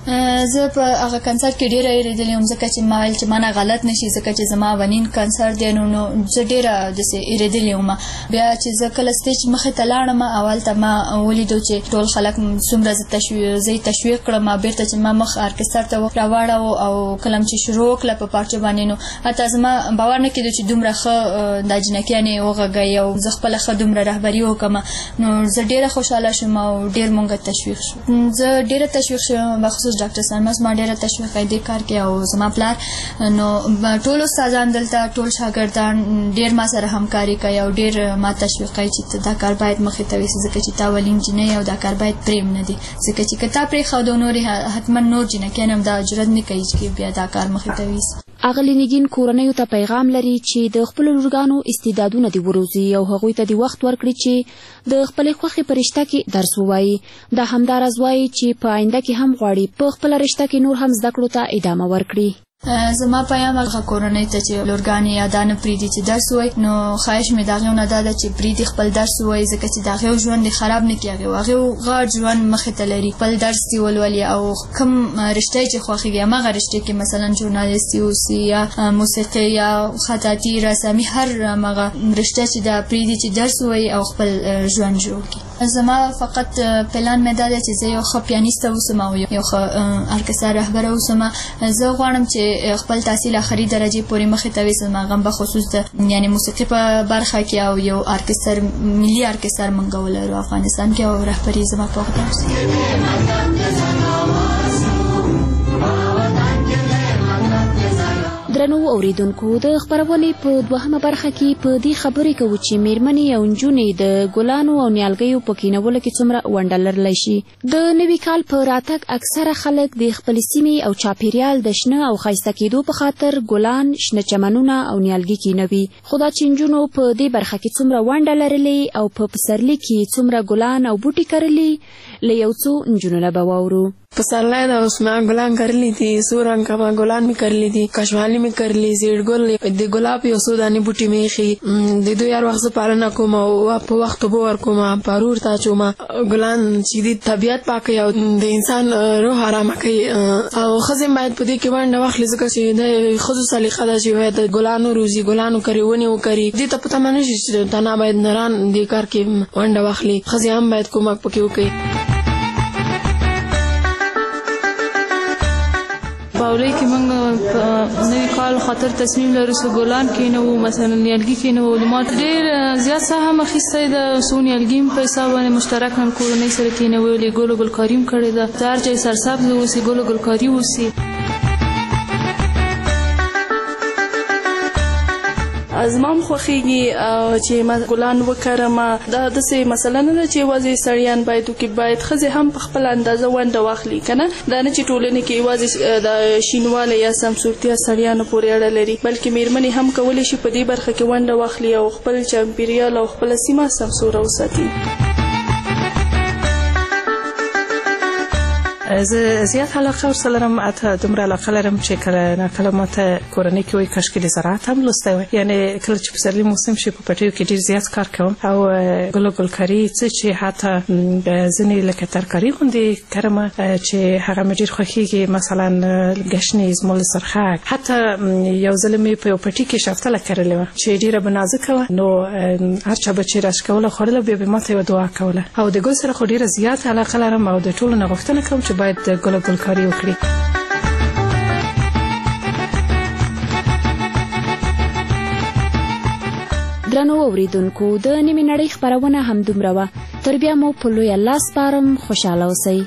زه په هغه کنسرت کې ډیره یریدلې یم ځکه چې ما ویل چې ما نه غلط نشي ځکه چې زما ونین کنسرت دی نو زه ډیره داسې یریدلې یم. بیا چې زه کله سټیج مخې ته لاړم اول ته ما ولیدو چې ټول خلک څومره زه تشویق زه تشویق کړم بیرته چې ما مخ ارکستر ته راوړاو او کلم چې شروع کړه په پارچه باندې نو حتی زما باور نه کېدو چې دومره ښه د جنکیانې وغږی او زه خپله ښه دومره رهبري وکړم نو زه ډیره خوشحاله شوم او ډیر مونږ تشویق شو. زه ډیره تشویق شوم بخصوص ډاکټر سرمس ما ډیره تشویق کړی دې کار کې او زما پلار نو ټول استادان دلته ټول شاګردان ډیر ما سره همکاري کوي او ډیر ما تشویق کوي چې دا کار باید مخې ته وي ځکه چې تا ولې انجینر او دا کار باید پریم نه دی ځکه چې که تا پرېښودو نورې حتما نور جنکیان هم دا جرئت نه کوي چې بیا دا کار مخې ته ویسي. اغلې نګین کورنیو ته پیغام لري چې د خپلو لورګانو استعدادونه دې وروزي او هغوی ته دې وخت ورکړي چې د خپلې خوښې په رشته کې درس ووایي. دا همداراز وایي چې په آینده کې هم غواړي په خپله رشته کې نور هم زده کړو ته ادامه ورکړي. زما پیغام هغه کورنۍ ته چې لورګانې یا دا نه پرېږدي چې درس ووایي نو خواهش مې د هغې نه دا ده چې پرېږدي خپل درس ووایي ځکه چې د هغې ژوند دې خراب نه کړي هغې هغې غټ ژوند مخې ته لري خپل درس دې ولولي او کوم رشته یې چې خوښېږي هماغه رشته کې مثلا ژورنالیستي اوسي یا موسیقي یا خطاطي رسامي هر هماغه رشته چې دا پرېږدي چې درس ووایي او خپل ژوند جوړ کړي. زما فقط پلان مې دا دی چې زه یو ښه پیانیسته اوسم او یو ښه ارکستر رهبره اوسم. زه غواړم چې خپل تحصیل آخري درجې پورې مخې ته ویسم هغه به خصوص د یعنې موسیقي په برخه کې او یو ارکستر ملي ارکستر موږ ولرو افغانستان کې او رهبري زما په غوښتنه درنو اوریدونکو د خبرونې په دوهمه برخه کې په دې خبرې کوو چې میرمنې او نجونې د ګلانو او نیالګیو په کینولو کې څومره ونډه لرلی شي. د نوي کال په راتګ اکثره خلک د خپلې سیمې او چاپیریال د شنه او ښایسته کېدو په خاطر ګلان شنه چمنونه او نیالګي کینوي. خو دا چې نجونو په دې برخه کې څومره ونډه لرلې او په پسرلي کې څومره ګلان او بوټي کرلي له یو څو نجونو نه به واورو. پسرلی ده اوس ما ګلان کرلی دي څو رنګه ګلان مې کرلی دي کشمالي مې کرلی زیړ ګل د ګلاب یو څو دانې بوټي مې ایښي د دوی هر وخت زه پالنه کوم او په وخت اوبه ورکوم پارور ته اچوم. ګلان چې دي طبیعت پاکوي او د انسان روح ارامه کوي او ښځې باید په دې کې ونډه واخلي ځکه چې د ښځو سلیقه ده چې باید ګلانو روزي ګلانو کري ونې وکري دې ته په تمه نه شي چې تنها باید نران دې کار کې ونډه واخلي ښځې هم باید کومک پکې وکړي. باولۍ کې موږ په نوي کال خاطر تصمیم لرو چې ګلان کینوو مثلا نیالګي کینوو ما ډېر زیات ساحه هم اخیستی ده څو نیالګي هم په حساب باندې مشترک هم کورنۍ سره کینولي ګل و ګلکاري هم کړې ده د هر ځای سرسبز اوسي ګل و ګلکاري اوسي. زما هم خوښېږي چې ما ګلان وکرم دا داسې مسله نه ده چې یوازې سړیان باید وکړي باید ښځې هم په خپله اندازه ونډه واخلي که نه دا نه چې ټولنې کې یوازې د شینوالی یا سمسورتیا سړیانو پورې اړه لري بلکې میرمنې هم کولی شي په دې برخه کې ونډه واخلي او خپل چاپیریال او خپله سیمه سمسوره وساتي. زه زیات علاقه ورسره لرم حتی دومره علاقه لرم چې کله ناکله ماته کورنۍ کې وایي کاشکې د زراعت هم لوستی وای یعنې کله چې پسرلي موسم شي په پټیو کې ډېر زیات کار کوم او ګل و ګلکاري څه چې حتی ځینې لکه ترکاري غوندې کرم چې هغه مې ډېر خوښېږي مثلا ګشنیز مولسرخک حتی یو ځل مې په یو پټي کې شفتله کرلې وه چې ډېره به نازکه وه نو هر چا به چې راش کوله خوړله بیا به ماته یوه دعا کوله او د ګل سره خو ډېره زیات علاقه لرم او د ټولو نه غوښتنه کوم چې باید ګل و ګلکاري وکړي. درنو اوریدونکو د نیمې نړۍ خپرونه همدومره وه تر بیا مو په لوی الله سپارم خوشحاله اوسئ.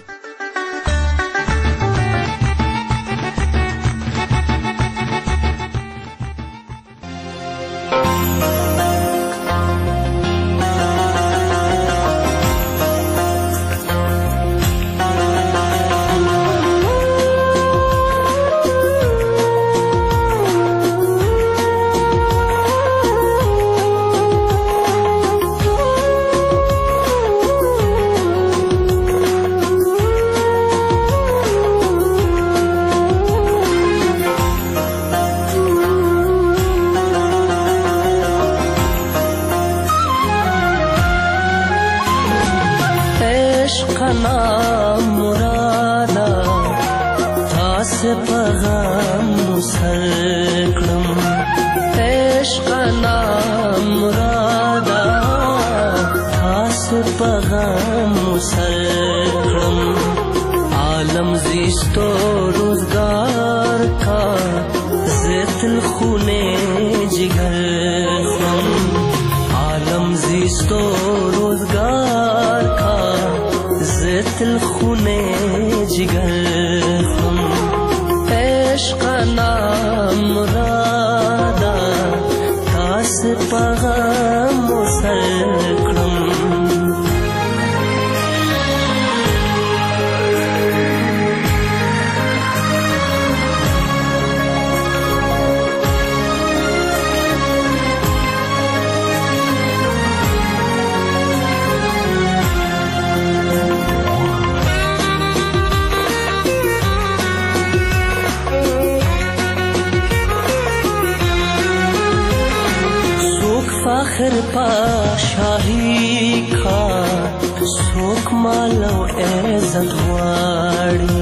پیغام سر کړم عشق نام مرادا تاسو پیغام سر کړم عالم زیستو روزگار کا زیت الخونے جگر عالم زیستو روزگار کا زیت الخونے جگر عشق نام مرادا تاس پیغام سر کړم فخر پاشاہی کا سوک مالو عزت واڑی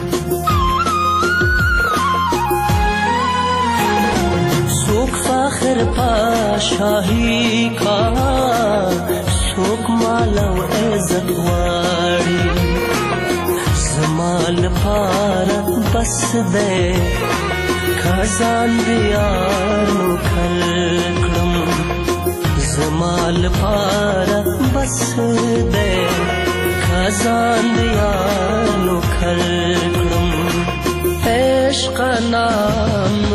سوک فخر پاشاہی کا سوک مالو عزت واڑی زمال پارا بس دے خزان دیارو کھلکڑم زمال پارا بس دے خزان دیارو کھلکڑم عشق نام